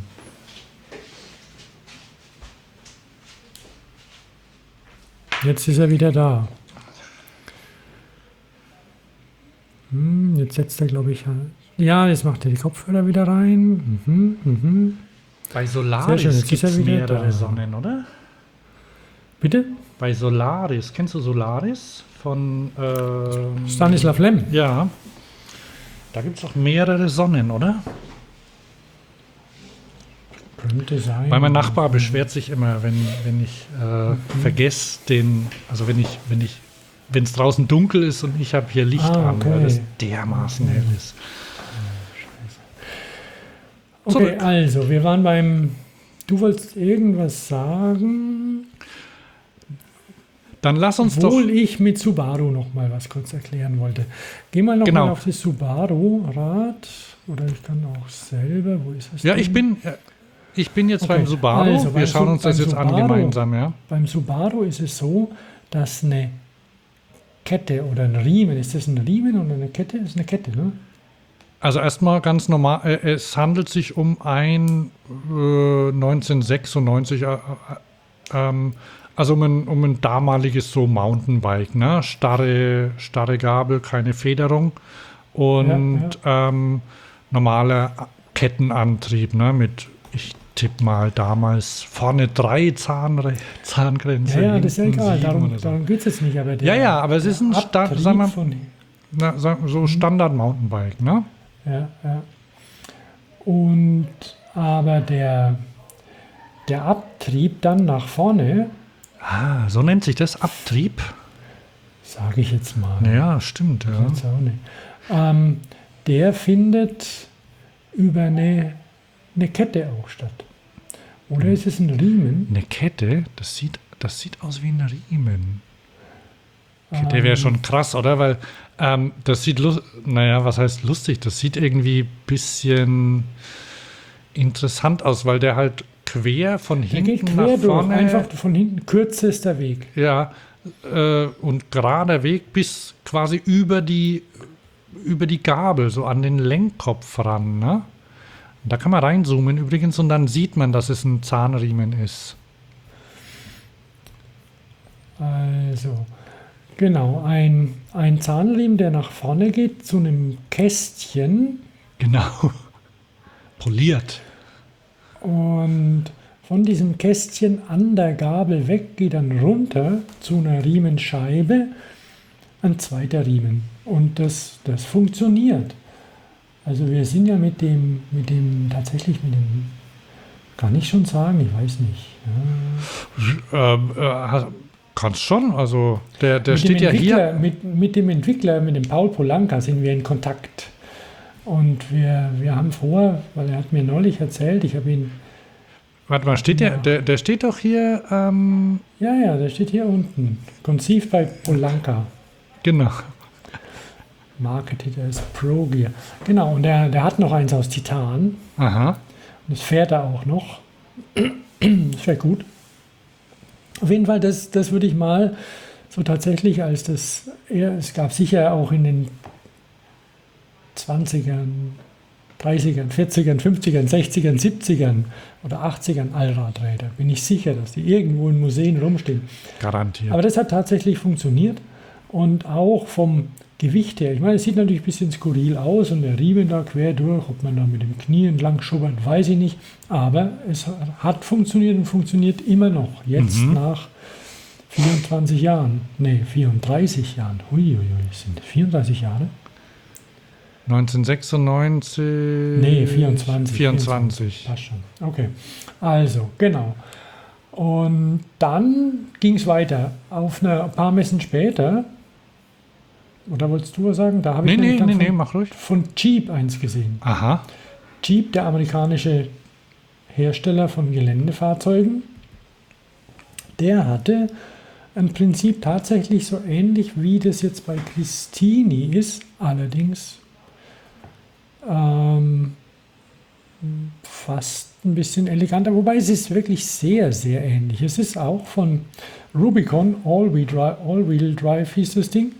Jetzt ist er wieder da. Jetzt setzt er, glaube ich, ja, jetzt macht er die Kopfhörer wieder rein. Bei Solaris gibt es mehrere Sonnen, oder? Bitte? Bei Solaris, kennst du Solaris von Stanislav Lem? Ja. Da gibt es auch mehrere Sonnen, oder? Könnte sein. Weil mein Nachbar beschwert sich immer, wenn ich vergesse, wenn es draußen dunkel ist und ich habe hier Licht an, weil das dermaßen hell ist. Okay, also wir waren du wolltest irgendwas sagen. Dann lass uns Obwohl ich mit Subaru noch mal was kurz erklären wollte. Geh mal noch mal auf das Subaru-Rad. Oder ich kann auch selber. Wo ist das? Ja, denn? Ich bin jetzt beim Subaru. Also, wir schauen uns das jetzt an gemeinsam. Ja? Beim Subaru ist es so, dass eine Kette oder ein Riemen, ist das ein Riemen oder eine Kette? Das ist eine Kette, ne? Also erstmal ganz normal, es handelt sich um ein 1996 Also um ein damaliges so Mountainbike, ne? Starre Gabel, keine Federung und normaler Kettenantrieb, ne? Mit, ich tippe mal damals vorne 3 Zahngrenzen. Ja, das ist ja egal, 7 oder so. darum geht es jetzt nicht. Aber Aber es ist ein so Standard Mountainbike, ne? Ja. Und aber der Abtrieb dann nach vorne, So nennt sich das Abtrieb. sage ich jetzt mal. Ja, stimmt, ja. Jetzt auch nicht. Der findet über eine Kette auch statt. Oder ist es ein Riemen? Eine Kette, das sieht aus wie ein Riemen. Kette wäre schon krass, oder? Weil das sieht, was heißt lustig? Das sieht irgendwie ein bisschen interessant aus, weil der halt quer von Der hinten geht quer nach vorne. durch, einfach von hinten, kürzester Weg. Ja, und gerader Weg bis quasi über die Gabel, so an den Lenkkopf ran, ne? Da kann man reinzoomen übrigens und dann sieht man, dass es ein Zahnriemen ist. Also, genau, ein Zahnriemen, der nach vorne geht zu einem Kästchen Genau. Poliert. und von diesem Kästchen an der Gabel weg geht dann runter zu einer Riemenscheibe ein zweiter Riemen. Und das funktioniert. Also wir sind ja mit dem, kann ich schon sagen, ich weiß nicht. Ja. Kannst schon, also der Mit steht dem ja Entwickler, hier. mit dem Entwickler, mit dem Paul Polanka sind wir in Kontakt. Und wir haben vor, weil er hat mir neulich erzählt, ich habe ihn, Warte mal, steht der steht doch hier, der steht hier unten, Conceived by Polanka, genau. marketed als Pro Gear. Genau, und der hat noch eins aus Titan, Aha. und das fährt er auch noch. Das wäre gut. Auf jeden Fall, das würde ich mal so tatsächlich als es gab sicher auch in den 20ern, 30ern, 40ern, 50ern, 60ern, 70ern oder 80ern Allradräder. Bin ich sicher, dass die irgendwo in Museen rumstehen. Garantiert. Aber das hat tatsächlich funktioniert und auch vom Gewicht her. Ich meine, es sieht natürlich ein bisschen skurril aus und der Riemen da quer durch, ob man da mit dem Knie entlang schubbert, weiß ich nicht. Aber es hat funktioniert und funktioniert immer noch. Jetzt nach 34 Jahren. Nee, 34 Jahren. Huiuiui, sind das 34 Jahre? 1996. Nee, 24. 24. Passt schon. Okay. Also, genau. Und dann ging es weiter. Auf ein paar Messen später, oder wolltest du was sagen? Da habe ich nämlich dann mach ruhig. von Jeep eins gesehen. Aha. Jeep, der amerikanische Hersteller von Geländefahrzeugen, der hatte ein Prinzip tatsächlich so ähnlich wie das jetzt bei Christini ist, allerdings fast ein bisschen eleganter, wobei es ist wirklich sehr, sehr ähnlich. Es ist auch von Rubicon, All-Wheel Drive hieß das Ding.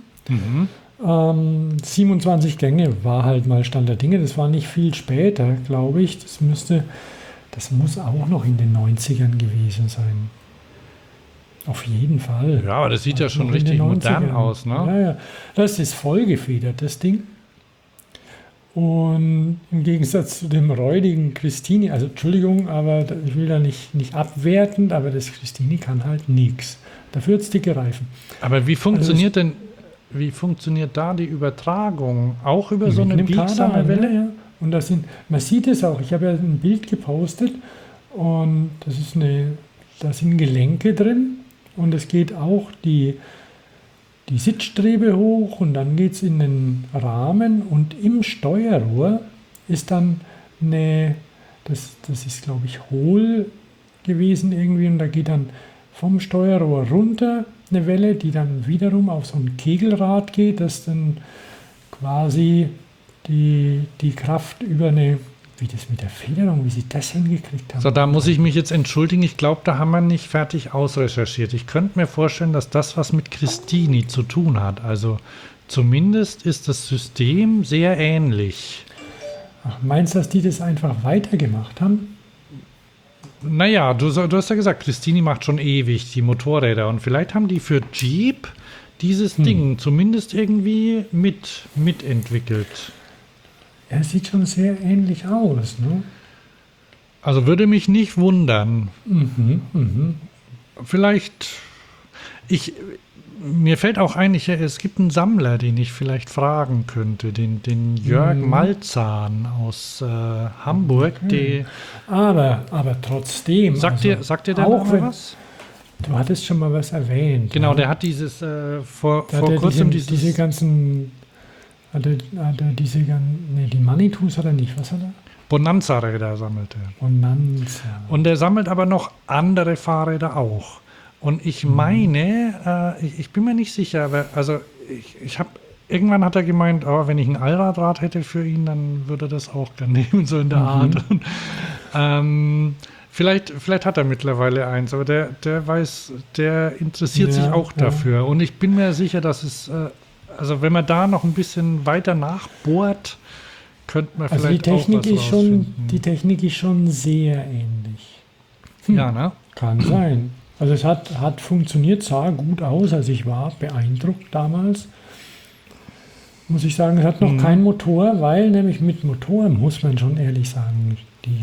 27 Gänge war halt mal Stand der Dinge. Das war nicht viel später, glaube ich. Das muss auch noch in den 90ern gewesen sein. Auf jeden Fall. Ja, aber das sieht ja schon Noch in richtig den modern 90ern. aus, ne? Ja. Das ist vollgefedert, das Ding. Und im Gegensatz zu dem räudigen Christini, also Entschuldigung, aber ich will da nicht abwertend, aber das Christini kann halt nichts. Dafür hat es dicke Reifen. Aber wie funktioniert da die Übertragung? Auch über so eine biegsame Welle? Ja. Und man sieht es auch, ich habe ja ein Bild gepostet und da sind Gelenke drin und es geht auch die Sitzstrebe hoch und dann geht es in den Rahmen und im Steuerrohr ist dann das ist glaube ich hohl gewesen irgendwie und da geht dann vom Steuerrohr runter eine Welle, die dann wiederum auf so ein Kegelrad geht, das dann quasi die Kraft über wie das mit der Federung, wie sie das hingekriegt haben. So, da muss ich mich jetzt entschuldigen. Ich glaube, da haben wir nicht fertig ausrecherchiert. Ich könnte mir vorstellen, dass das was mit Christini zu tun hat. Also zumindest ist das System sehr ähnlich. Ach, meinst du, dass die das einfach weitergemacht haben? naja, du hast ja gesagt, Christini macht schon ewig die Motorräder und vielleicht haben die für Jeep dieses Ding zumindest irgendwie mitentwickelt. Er sieht schon sehr ähnlich aus, ne? Also würde mich nicht wundern. Vielleicht, mir fällt auch ein, es gibt einen Sammler, den ich vielleicht fragen könnte, den Jörg Malzahn aus Hamburg. Okay. Aber trotzdem. Sagt dir der auch Name was? Du hattest schon mal was erwähnt. Genau, ja? der hat dieses vor Da hat er kurzem diese ganzen. Die Manitous hat er nicht. Was hat er? Bonanza-Räder sammelt er. Bonanza. Und er sammelt aber noch andere Fahrräder auch. Und ich meine, ich bin mir nicht sicher, aber also irgendwann hat er gemeint, oh, wenn ich ein Allradrad hätte für ihn, dann würde er das auch gerne nehmen, so in der Art. Und, vielleicht hat er mittlerweile eins, aber der interessiert sich auch dafür. Und ich bin mir sicher, dass es, also wenn man da noch ein bisschen weiter nachbohrt, könnte man Also vielleicht auch was rausfinden. Die Technik ist schon sehr ähnlich. Ja, ne? Kann sein. Also es hat funktioniert, sah gut aus, also ich war beeindruckt damals. Muss ich sagen, es hat noch keinen Motor, weil nämlich mit Motor muss man schon ehrlich sagen,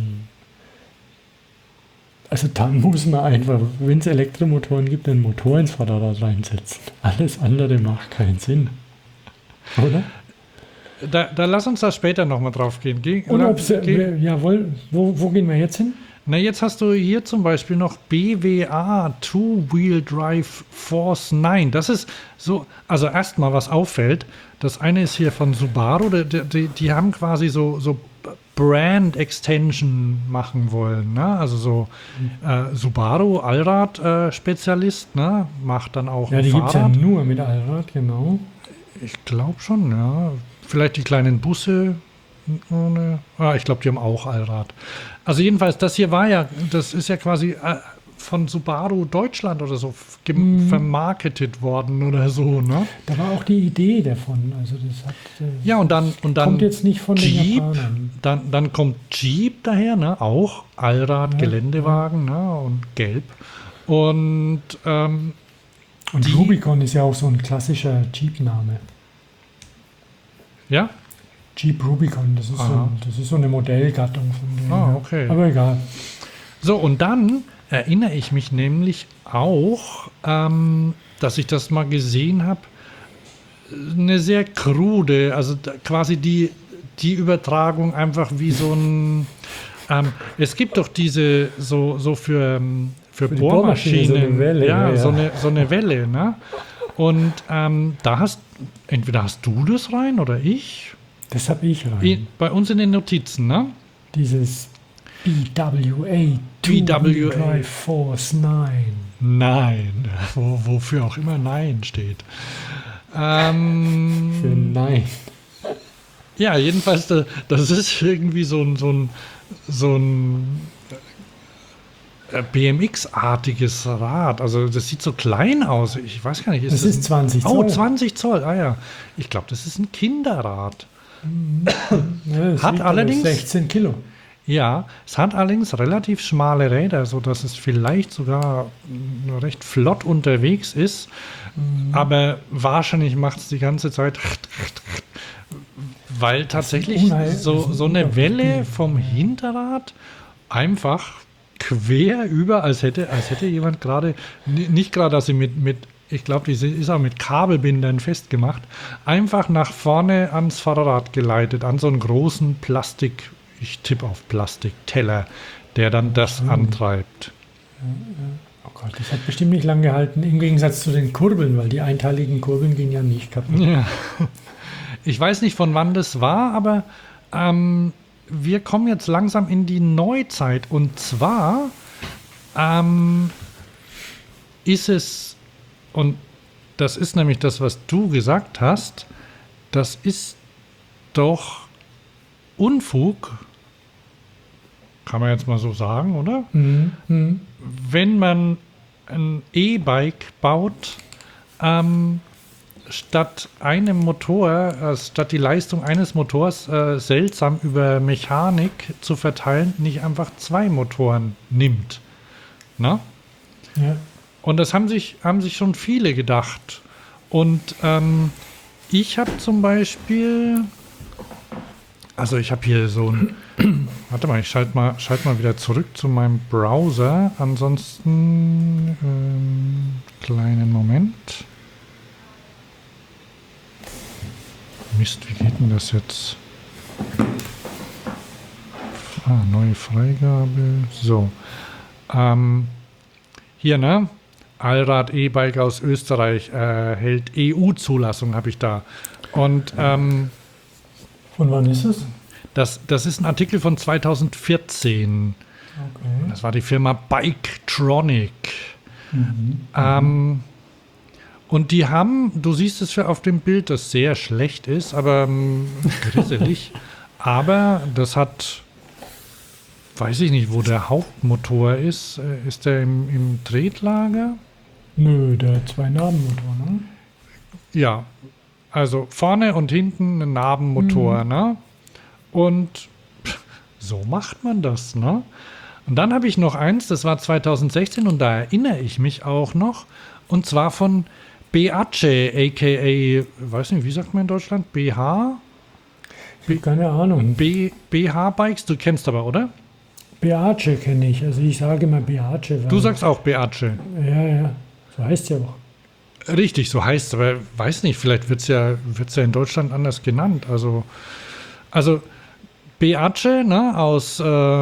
also dann muss man einfach, wenn es Elektromotoren gibt, einen Motor ins Vorderrad reinsetzen. Alles andere macht keinen Sinn. Oder? Da lass uns da später nochmal drauf gehen. Jawohl, wo gehen wir jetzt hin? Na, jetzt hast du hier zum Beispiel noch BWA Two-Wheel Drive Force 9. Das ist so, also erstmal was auffällt, das eine ist hier von Subaru, die haben quasi so Brand Extension machen wollen. Ne? Also so Subaru Allrad-Spezialist, ne? Macht dann auch Ja, die gibt es ja nur mit Allrad, genau. Ich glaube schon, ja. Vielleicht die kleinen Busse. Ich glaube, die haben auch Allrad. Also jedenfalls, das ist ja quasi von Subaru Deutschland oder so vermarketet worden oder so, ne? Da war auch die Idee davon. Also das hat, ja, und dann kommt jetzt nicht von Jeep, den Japanern. Dann kommt Jeep daher, ne? Auch Allrad, Geländewagen, ne? Und gelb. Und Rubicon ist ja auch so ein klassischer Jeep-Name. Ja? Jeep Rubicon, das ist so eine Modellgattung von denen. Okay. Aber egal. So, und dann erinnere ich mich nämlich auch, dass ich das mal gesehen habe, eine sehr krude, also quasi die Übertragung einfach wie so ein, es gibt doch diese, so für Bohrmaschinen, so eine Welle, so eine Welle, ne? Und entweder hast du das rein oder ich. Das habe ich rein. Bei uns in den Notizen, ne? Dieses BWA Drive Force 9. Nein, wofür auch immer Nein steht. Für Nein. Ja, jedenfalls, das ist irgendwie so ein BMX-artiges Rad. Also das sieht so klein aus. Ich weiß gar nicht. Das ist 20 Zoll. Oh, 20 Zoll. Ah ja. Ich glaube, das ist ein Kinderrad. Ja, Hat allerdings 16 Kilo. Ja, es hat allerdings relativ schmale Räder, sodass es vielleicht sogar recht flott unterwegs ist. Aber wahrscheinlich macht es die ganze Zeit, weil tatsächlich so eine Welle vom Hinterrad einfach quer über, als hätte jemand gerade, nicht gerade, dass sie mit ich glaube, die ist auch mit Kabelbindern festgemacht, einfach nach vorne ans Fahrrad geleitet, an so einen großen ich tippe auf Plastikteller, der dann das antreibt. Oh Gott, das hat bestimmt nicht lang gehalten, im Gegensatz zu den Kurbeln, weil die einteiligen Kurbeln gehen ja nicht kaputt. Ja. Ich weiß nicht, von wann das war, aber wir kommen jetzt langsam in die Neuzeit. Und zwar ist es, und das ist nämlich das, was du gesagt hast, das ist doch Unfug, kann man jetzt mal so sagen, oder? Wenn man ein E-Bike baut, statt die Leistung eines Motors seltsam über Mechanik zu verteilen, nicht einfach 2 Motoren nimmt. Na? Ja. Und das haben sich schon viele gedacht. Und ich habe zum Beispiel, also ich habe hier so ein, warte mal, ich schalte mal wieder zurück zu meinem Browser. Ansonsten, kleinen Moment. Mist, wie geht denn das jetzt? Neue Freigabe. So. Hier, ne? Allrad E-Bike aus Österreich hält EU-Zulassung, habe ich da. Und Von wann ist es? das ist ein Artikel von 2014. Okay. Das war die Firma Biketronic. Und die haben, du siehst es ja auf dem Bild, das sehr schlecht ist, aber grisselig. Aber das hat, weiß ich nicht, wo der Hauptmotor ist. Ist der im Tretlager? Nö, der hat 2 Nabenmotor, ne? Ja, also vorne und hinten ein Nabenmotor, ne? Und so macht man das, ne? Und dann habe ich noch eins, das war 2016 und da erinnere ich mich auch noch, und zwar von Beace, a.k.a., weiß nicht, wie sagt man in Deutschland? BH? Keine Ahnung. BH-Bikes, du kennst aber, oder? Beace kenne ich, also ich sage immer Beace. Du sagst auch Beace. Ja, so heißt ja auch. Richtig, so heißt es, aber weiß nicht, vielleicht wird's ja in Deutschland anders genannt. Also Beace, ne, aus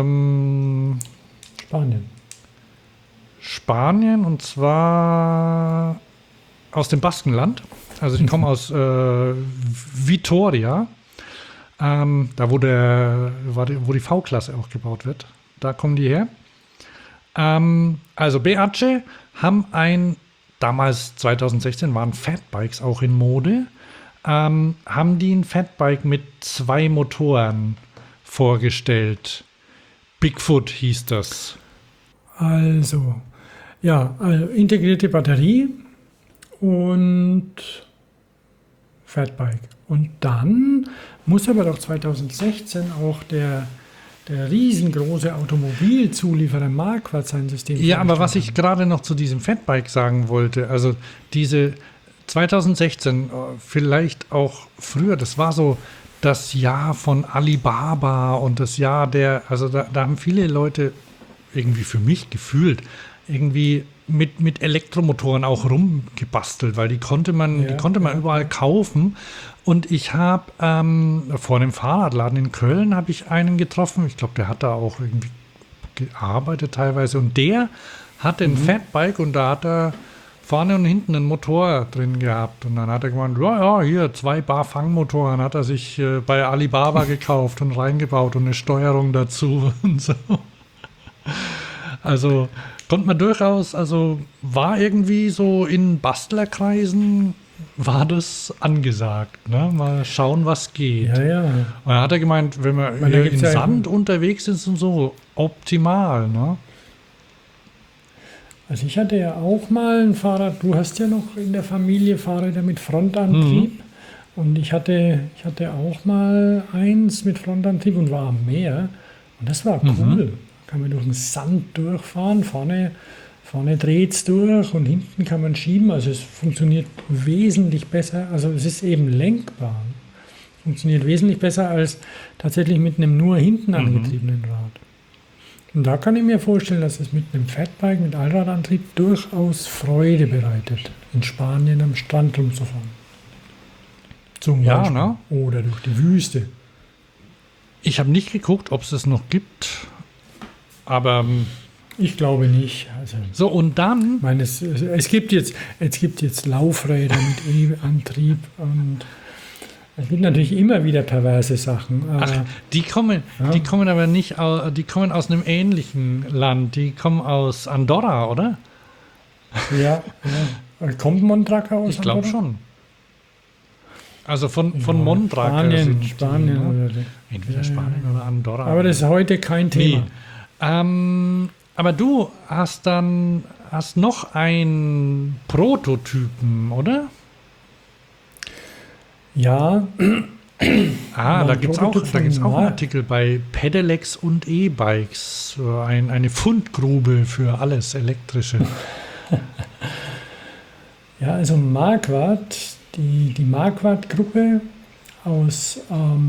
Spanien, und zwar aus dem Baskenland. Also die kommen aus Vitoria, da wo die V-Klasse auch gebaut wird. Da kommen die her. Also Beace haben damals 2016 waren Fatbikes auch in Mode, haben die ein Fatbike mit 2 Motoren vorgestellt. Bigfoot hieß das. Also integrierte Batterie und Fatbike. Und dann muss aber doch 2016 auch der riesengroße Automobilzulieferer Marquardt sein System. Ja, aber was ich gerade noch zu diesem Fatbike sagen wollte, also diese 2016, vielleicht auch früher, das war so das Jahr von Alibaba und das Jahr also da haben viele Leute irgendwie für mich gefühlt, irgendwie mit Elektromotoren auch rumgebastelt, weil die konnte man überall kaufen. Und ich habe vor dem Fahrradladen in Köln habe ich einen getroffen. Ich glaube, der hat da auch irgendwie gearbeitet teilweise. Und der hatte ein Fatbike und da hat er vorne und hinten einen Motor drin gehabt. Und dann hat er gemeint, ja, hier 2 Bar Fangmotoren hat er sich bei Alibaba gekauft und reingebaut und eine Steuerung dazu und so. Also konnte man durchaus, also war irgendwie so in Bastlerkreisen war das angesagt, ne? Mal schauen, was geht. Ja. Und dann hat er gemeint, wenn wir hier in Sand unterwegs sind und so, optimal, ne? Also ich hatte ja auch mal ein Fahrrad, du hast ja noch in der Familie Fahrräder mit Frontantrieb. Und ich hatte auch mal eins mit Frontantrieb und war am Meer. Und das war cool. Kann man durch den Sand durchfahren, vorne dreht es durch und hinten kann man schieben. Also es funktioniert wesentlich besser. Also es ist eben lenkbar. Funktioniert wesentlich besser als tatsächlich mit einem nur hinten angetriebenen Rad. Und da kann ich mir vorstellen, dass es mit einem Fatbike, mit Allradantrieb durchaus Freude bereitet, in Spanien am Strand rumzufahren. Zum Beispiel. Ne? Oder durch die Wüste. Ich habe nicht geguckt, ob es das noch gibt, aber ich glaube nicht. Also, so, und dann? Ich meine, es gibt jetzt Laufräder mit E-Antrieb und es gibt natürlich immer wieder perverse Sachen. Ach, die kommen aber nicht die kommen aus einem ähnlichen Land. Die kommen aus Andorra, oder? Ja. Kommt Mondraker aus Ich glaube schon. Also von Mondraker Spanien oder entweder Spanien oder Andorra. Aber das ist heute kein Thema. Nee. Aber du hast noch einen Prototypen, oder? Ja. Da gibt es auch einen Mark. Artikel bei Pedelecs und E-Bikes. So eine Fundgrube für alles Elektrische. Ja, also Marquardt, die Marquardt-Gruppe aus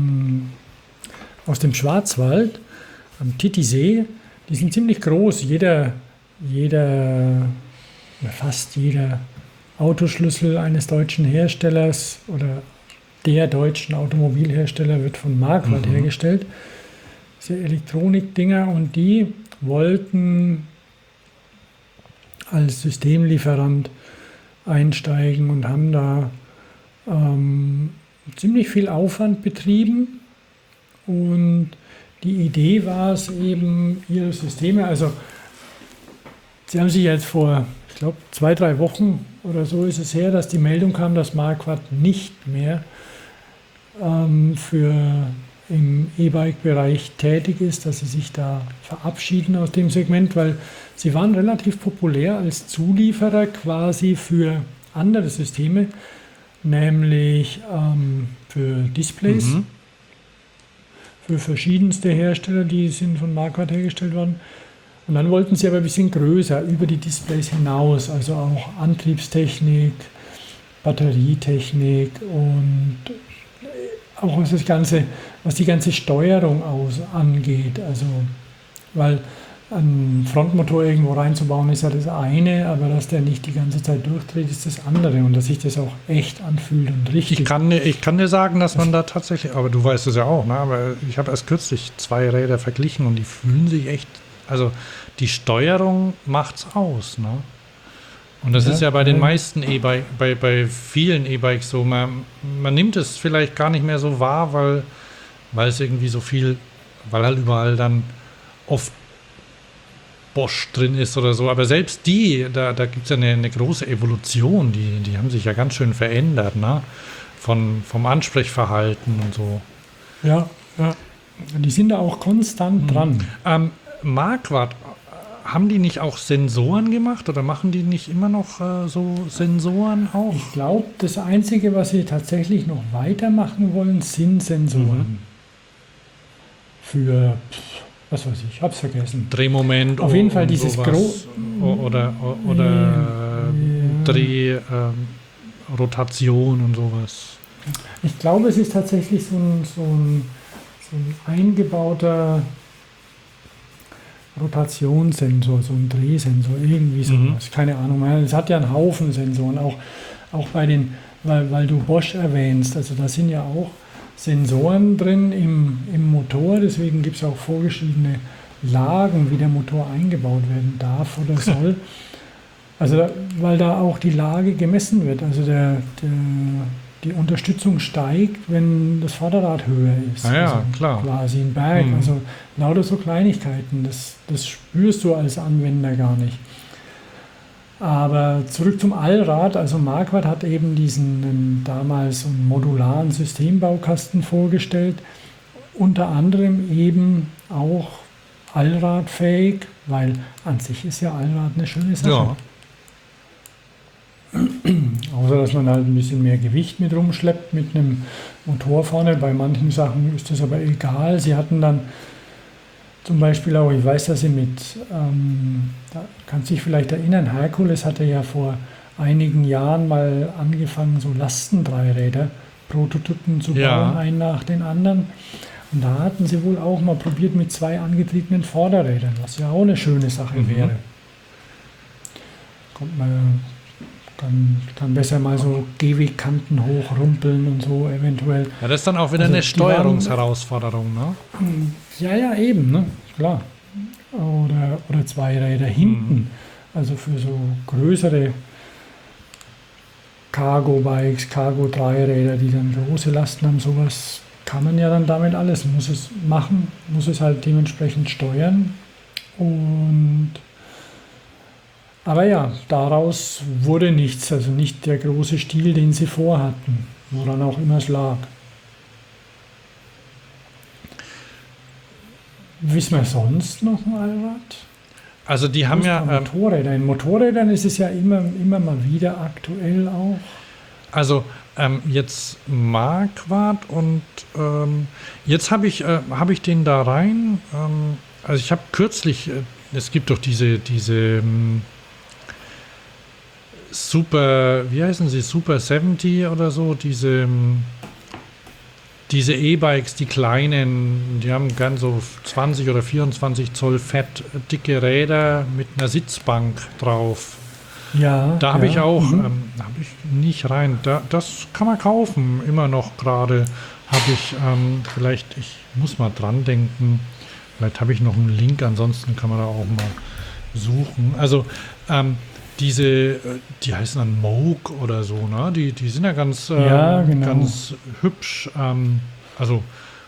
dem Schwarzwald, am Titisee, die sind ziemlich groß. Fast jeder Autoschlüssel eines deutschen Herstellers oder der deutschen Automobilhersteller wird von Marquardt hergestellt. Diese Elektronikdinger, und die wollten als Systemlieferant einsteigen und haben da ziemlich viel Aufwand betrieben. Und die Idee war es eben, ihre Systeme, also sie haben sich jetzt vor, ich glaube, 2-3 Wochen oder so ist es her, dass die Meldung kam, dass Marquardt nicht mehr im E-Bike-Bereich tätig ist, dass sie sich da verabschieden aus dem Segment, weil sie waren relativ populär als Zulieferer quasi für andere Systeme, nämlich für Displays, für verschiedenste Hersteller, die sind von Marquardt hergestellt worden. Und dann wollten sie aber ein bisschen größer, über die Displays hinaus, also auch Antriebstechnik, Batterietechnik und auch was die ganze Steuerung angeht. Also, weil einen Frontmotor irgendwo reinzubauen ist ja das eine, aber dass der nicht die ganze Zeit durchdreht, ist das andere, und dass sich das auch echt anfühlt und richtig. Ich kann dir sagen, dass man da tatsächlich, aber du weißt es ja auch, ne? Aber ich habe erst kürzlich 2 Räder verglichen und die fühlen sich echt, also die Steuerung macht's aus, ne? Und das ist ja bei den meisten E-Bikes, bei vielen E-Bikes so, man nimmt es vielleicht gar nicht mehr so wahr, weil es irgendwie so viel, weil halt überall dann oft Bosch drin ist oder so, aber selbst da gibt es ja eine große Evolution, die haben sich ja ganz schön verändert, ne? Vom Ansprechverhalten und so. Ja. Die sind da auch konstant dran. Marquardt, haben die nicht auch Sensoren gemacht oder machen die nicht immer noch so Sensoren auch? Ich glaube, das Einzige, was sie tatsächlich noch weitermachen wollen, sind Sensoren. Für, was weiß ich hab's vergessen. Drehmoment. Auf jeden Fall dieses oder Rotation und sowas. Ich glaube, es ist tatsächlich so ein eingebauter Rotationssensor, so ein Drehsensor, irgendwie sowas. Keine Ahnung. Es hat ja einen Haufen Sensoren, auch bei den, weil du Bosch erwähnst, also da sind ja auch Sensoren drin im Motor, deswegen gibt es auch vorgeschriebene Lagen, wie der Motor eingebaut werden darf oder soll. Also weil da auch die Lage gemessen wird, also die Unterstützung steigt, wenn das Vorderrad höher ist. Ja, also klar. Quasi ein Berg. Also lauter so Kleinigkeiten, das spürst du als Anwender gar nicht. Aber zurück zum Allrad, also Marquardt hat eben diesen damals einen modularen Systembaukasten vorgestellt, unter anderem eben auch allradfähig, weil an sich ist ja Allrad eine schöne Sache. Ja. Außer, dass man halt ein bisschen mehr Gewicht mit rumschleppt mit einem Motor vorne. Bei manchen Sachen ist das aber egal. Sie hatten dann zum Beispiel auch, ich weiß, dass sie da kannst du dich vielleicht erinnern, Herkules hatte ja vor einigen Jahren mal angefangen, so Lastendreiräder, Prototypen zu bauen, einen nach den anderen. Und da hatten sie wohl auch mal probiert mit 2 angetriebenen Vorderrädern, was ja auch eine schöne Sache wäre. Kann besser mal so Gehwegkanten hochrumpeln und so eventuell. Ja, das ist dann auch wieder eine Steuerungsherausforderung, ne? Ja, eben, ne? Klar. Oder 2 Räder hinten. Also für so größere Cargo-Bikes, Cargo-Dreiräder, die dann große Lasten haben, sowas kann man ja dann damit alles. Muss es halt dementsprechend steuern. Aber ja, daraus wurde nichts, also nicht der große Stil, den sie vorhatten, woran auch immer es lag. Wissen wir sonst noch ein Allrad? Also die haben ja... Motorräder. In Motorrädern ist es ja immer mal wieder aktuell auch. Also jetzt Marquardt und jetzt habe ich den da rein. Also ich habe kürzlich, es gibt doch diese Super, wie heißen sie, Super 70 oder so, diese E-Bikes, die kleinen, die haben gern so 20 oder 24 Zoll fett, dicke Räder mit einer Sitzbank drauf. Ja. Da habe ich auch, habe ich nicht rein. Das kann man kaufen, immer noch gerade. Habe ich, vielleicht, ich muss mal dran denken, vielleicht habe ich noch einen Link, ansonsten kann man da auch mal suchen. Also, die heißen dann Moog oder so, ne? Die sind ja ganz, genau. ganz hübsch. Also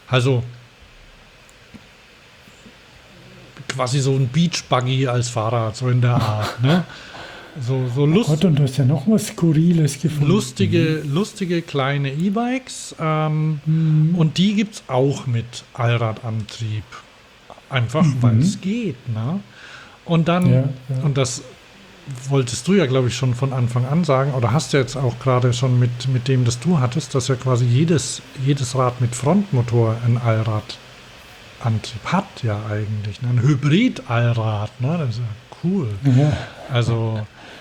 quasi so ein Beachbuggy als Fahrrad, so in der Art, ne? So Gott, und du hast ja noch was Skurriles gefunden. lustige kleine E-Bikes. Und die gibt es auch mit Allradantrieb. Einfach, weil es geht. Ne? Und dann, und das wolltest du ja, glaube ich, schon von Anfang an sagen, oder hast du jetzt auch gerade schon mit dem, das du hattest, dass ja quasi jedes Rad mit Frontmotor ein Allradantrieb hat ja eigentlich. Ne? Ein Hybrid-Allrad, ne? Das ist ja cool. Ja. Also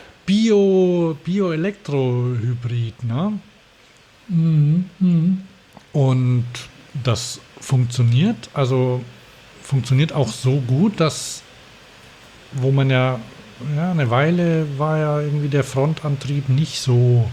Bio-Elektro-Hybrid, ne? Und das funktioniert auch so gut, dass, wo man ja eine Weile war ja irgendwie der Frontantrieb nicht so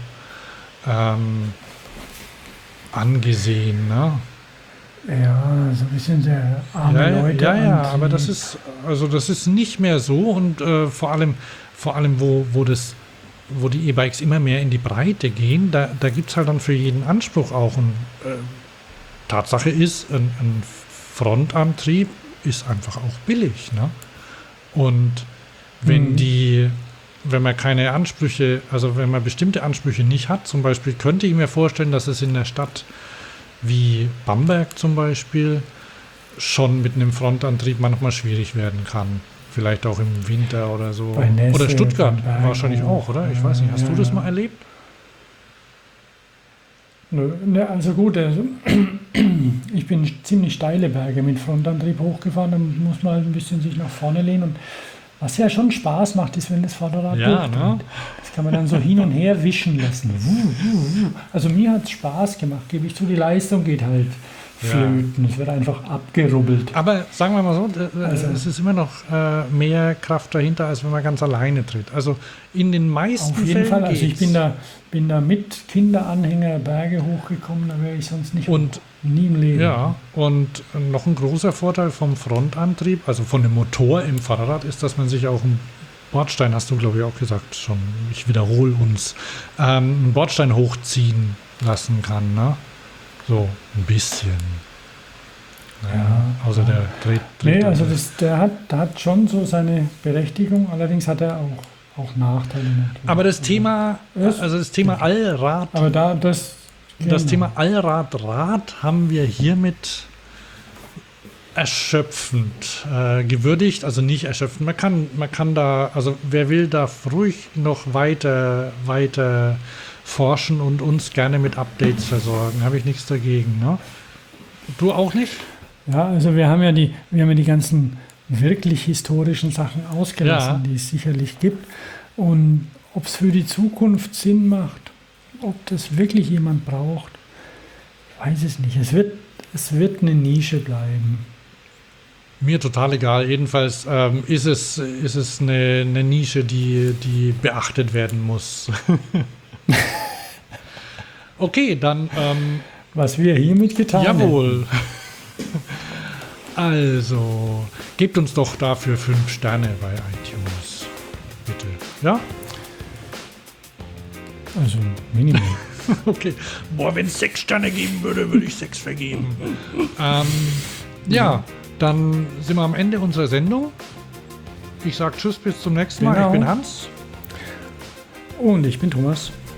angesehen, ne? Ja, so ein bisschen der arme Leute. Ja, aber das ist nicht mehr so und vor allem wo die E-Bikes immer mehr in die Breite gehen, da gibt es halt dann für jeden Anspruch auch. Und Tatsache ist, ein Frontantrieb ist einfach auch billig. Ne? Und wenn man keine Ansprüche, also wenn man bestimmte Ansprüche nicht hat, zum Beispiel könnte ich mir vorstellen, dass es in der Stadt wie Bamberg zum Beispiel schon mit einem Frontantrieb manchmal schwierig werden kann. Vielleicht auch im Winter oder so. Bei Nässe, oder Stuttgart wahrscheinlich auch. auch, oder? Ich weiß nicht, hast du das mal erlebt? Ne, also gut, ich bin ziemlich steile Berge mit Frontantrieb hochgefahren, dann muss man halt ein bisschen sich nach vorne lehnen. Und was ja schon Spaß macht, ist, wenn das Vorderrad durchdreht. Ne? Das kann man dann so hin und her wischen lassen. Also mir hat es Spaß gemacht, gebe ich zu, die Leistung geht halt flöten. Es wird einfach abgerubbelt. Aber sagen wir mal so, es ist immer noch mehr Kraft dahinter, als wenn man ganz alleine tritt. Also in den meisten Fällen auf jeden Fall. Also ich bin da mit Kinderanhänger Berge hochgekommen, da wäre ich sonst nie im Leben. Ja, und noch ein großer Vorteil vom Frontantrieb, also von dem Motor im Fahrrad, ist, dass man sich auch einen Bordstein, hast du glaube ich auch gesagt schon, ich wiederhole uns, einen Bordstein hochziehen lassen kann, ne? So ein bisschen. Ja. Außer der dreht. Nee, also der hat schon so seine Berechtigung, allerdings hat er auch Nachteile natürlich. Aber das Thema Allrad. Aber das Thema Allrad haben wir hiermit erschöpfend gewürdigt, also nicht erschöpfend. Man kann da, also wer will, darf ruhig noch weiter forschen und uns gerne mit Updates versorgen. Habe ich nichts dagegen, ne? Du auch nicht? Ja, also wir haben ja die ganzen wirklich historischen Sachen ausgelassen, die es sicherlich gibt. Und ob es für die Zukunft Sinn macht, ob das wirklich jemand braucht, ich weiß es nicht. Es wird eine Nische bleiben. Mir total egal. Jedenfalls ist es eine Nische, die beachtet werden muss. Okay, dann was wir hiermit getan haben. Jawohl. Also, gebt uns doch dafür 5 Sterne bei iTunes. Bitte. Ja? Also, Minimum. Okay. Boah, wenn es 6 Sterne geben würde, würde ich 6 vergeben. Ja, dann sind wir am Ende unserer Sendung. Ich sage Tschüss, bis zum nächsten Mal. Genau. Ich bin Hans. Und ich bin Thomas.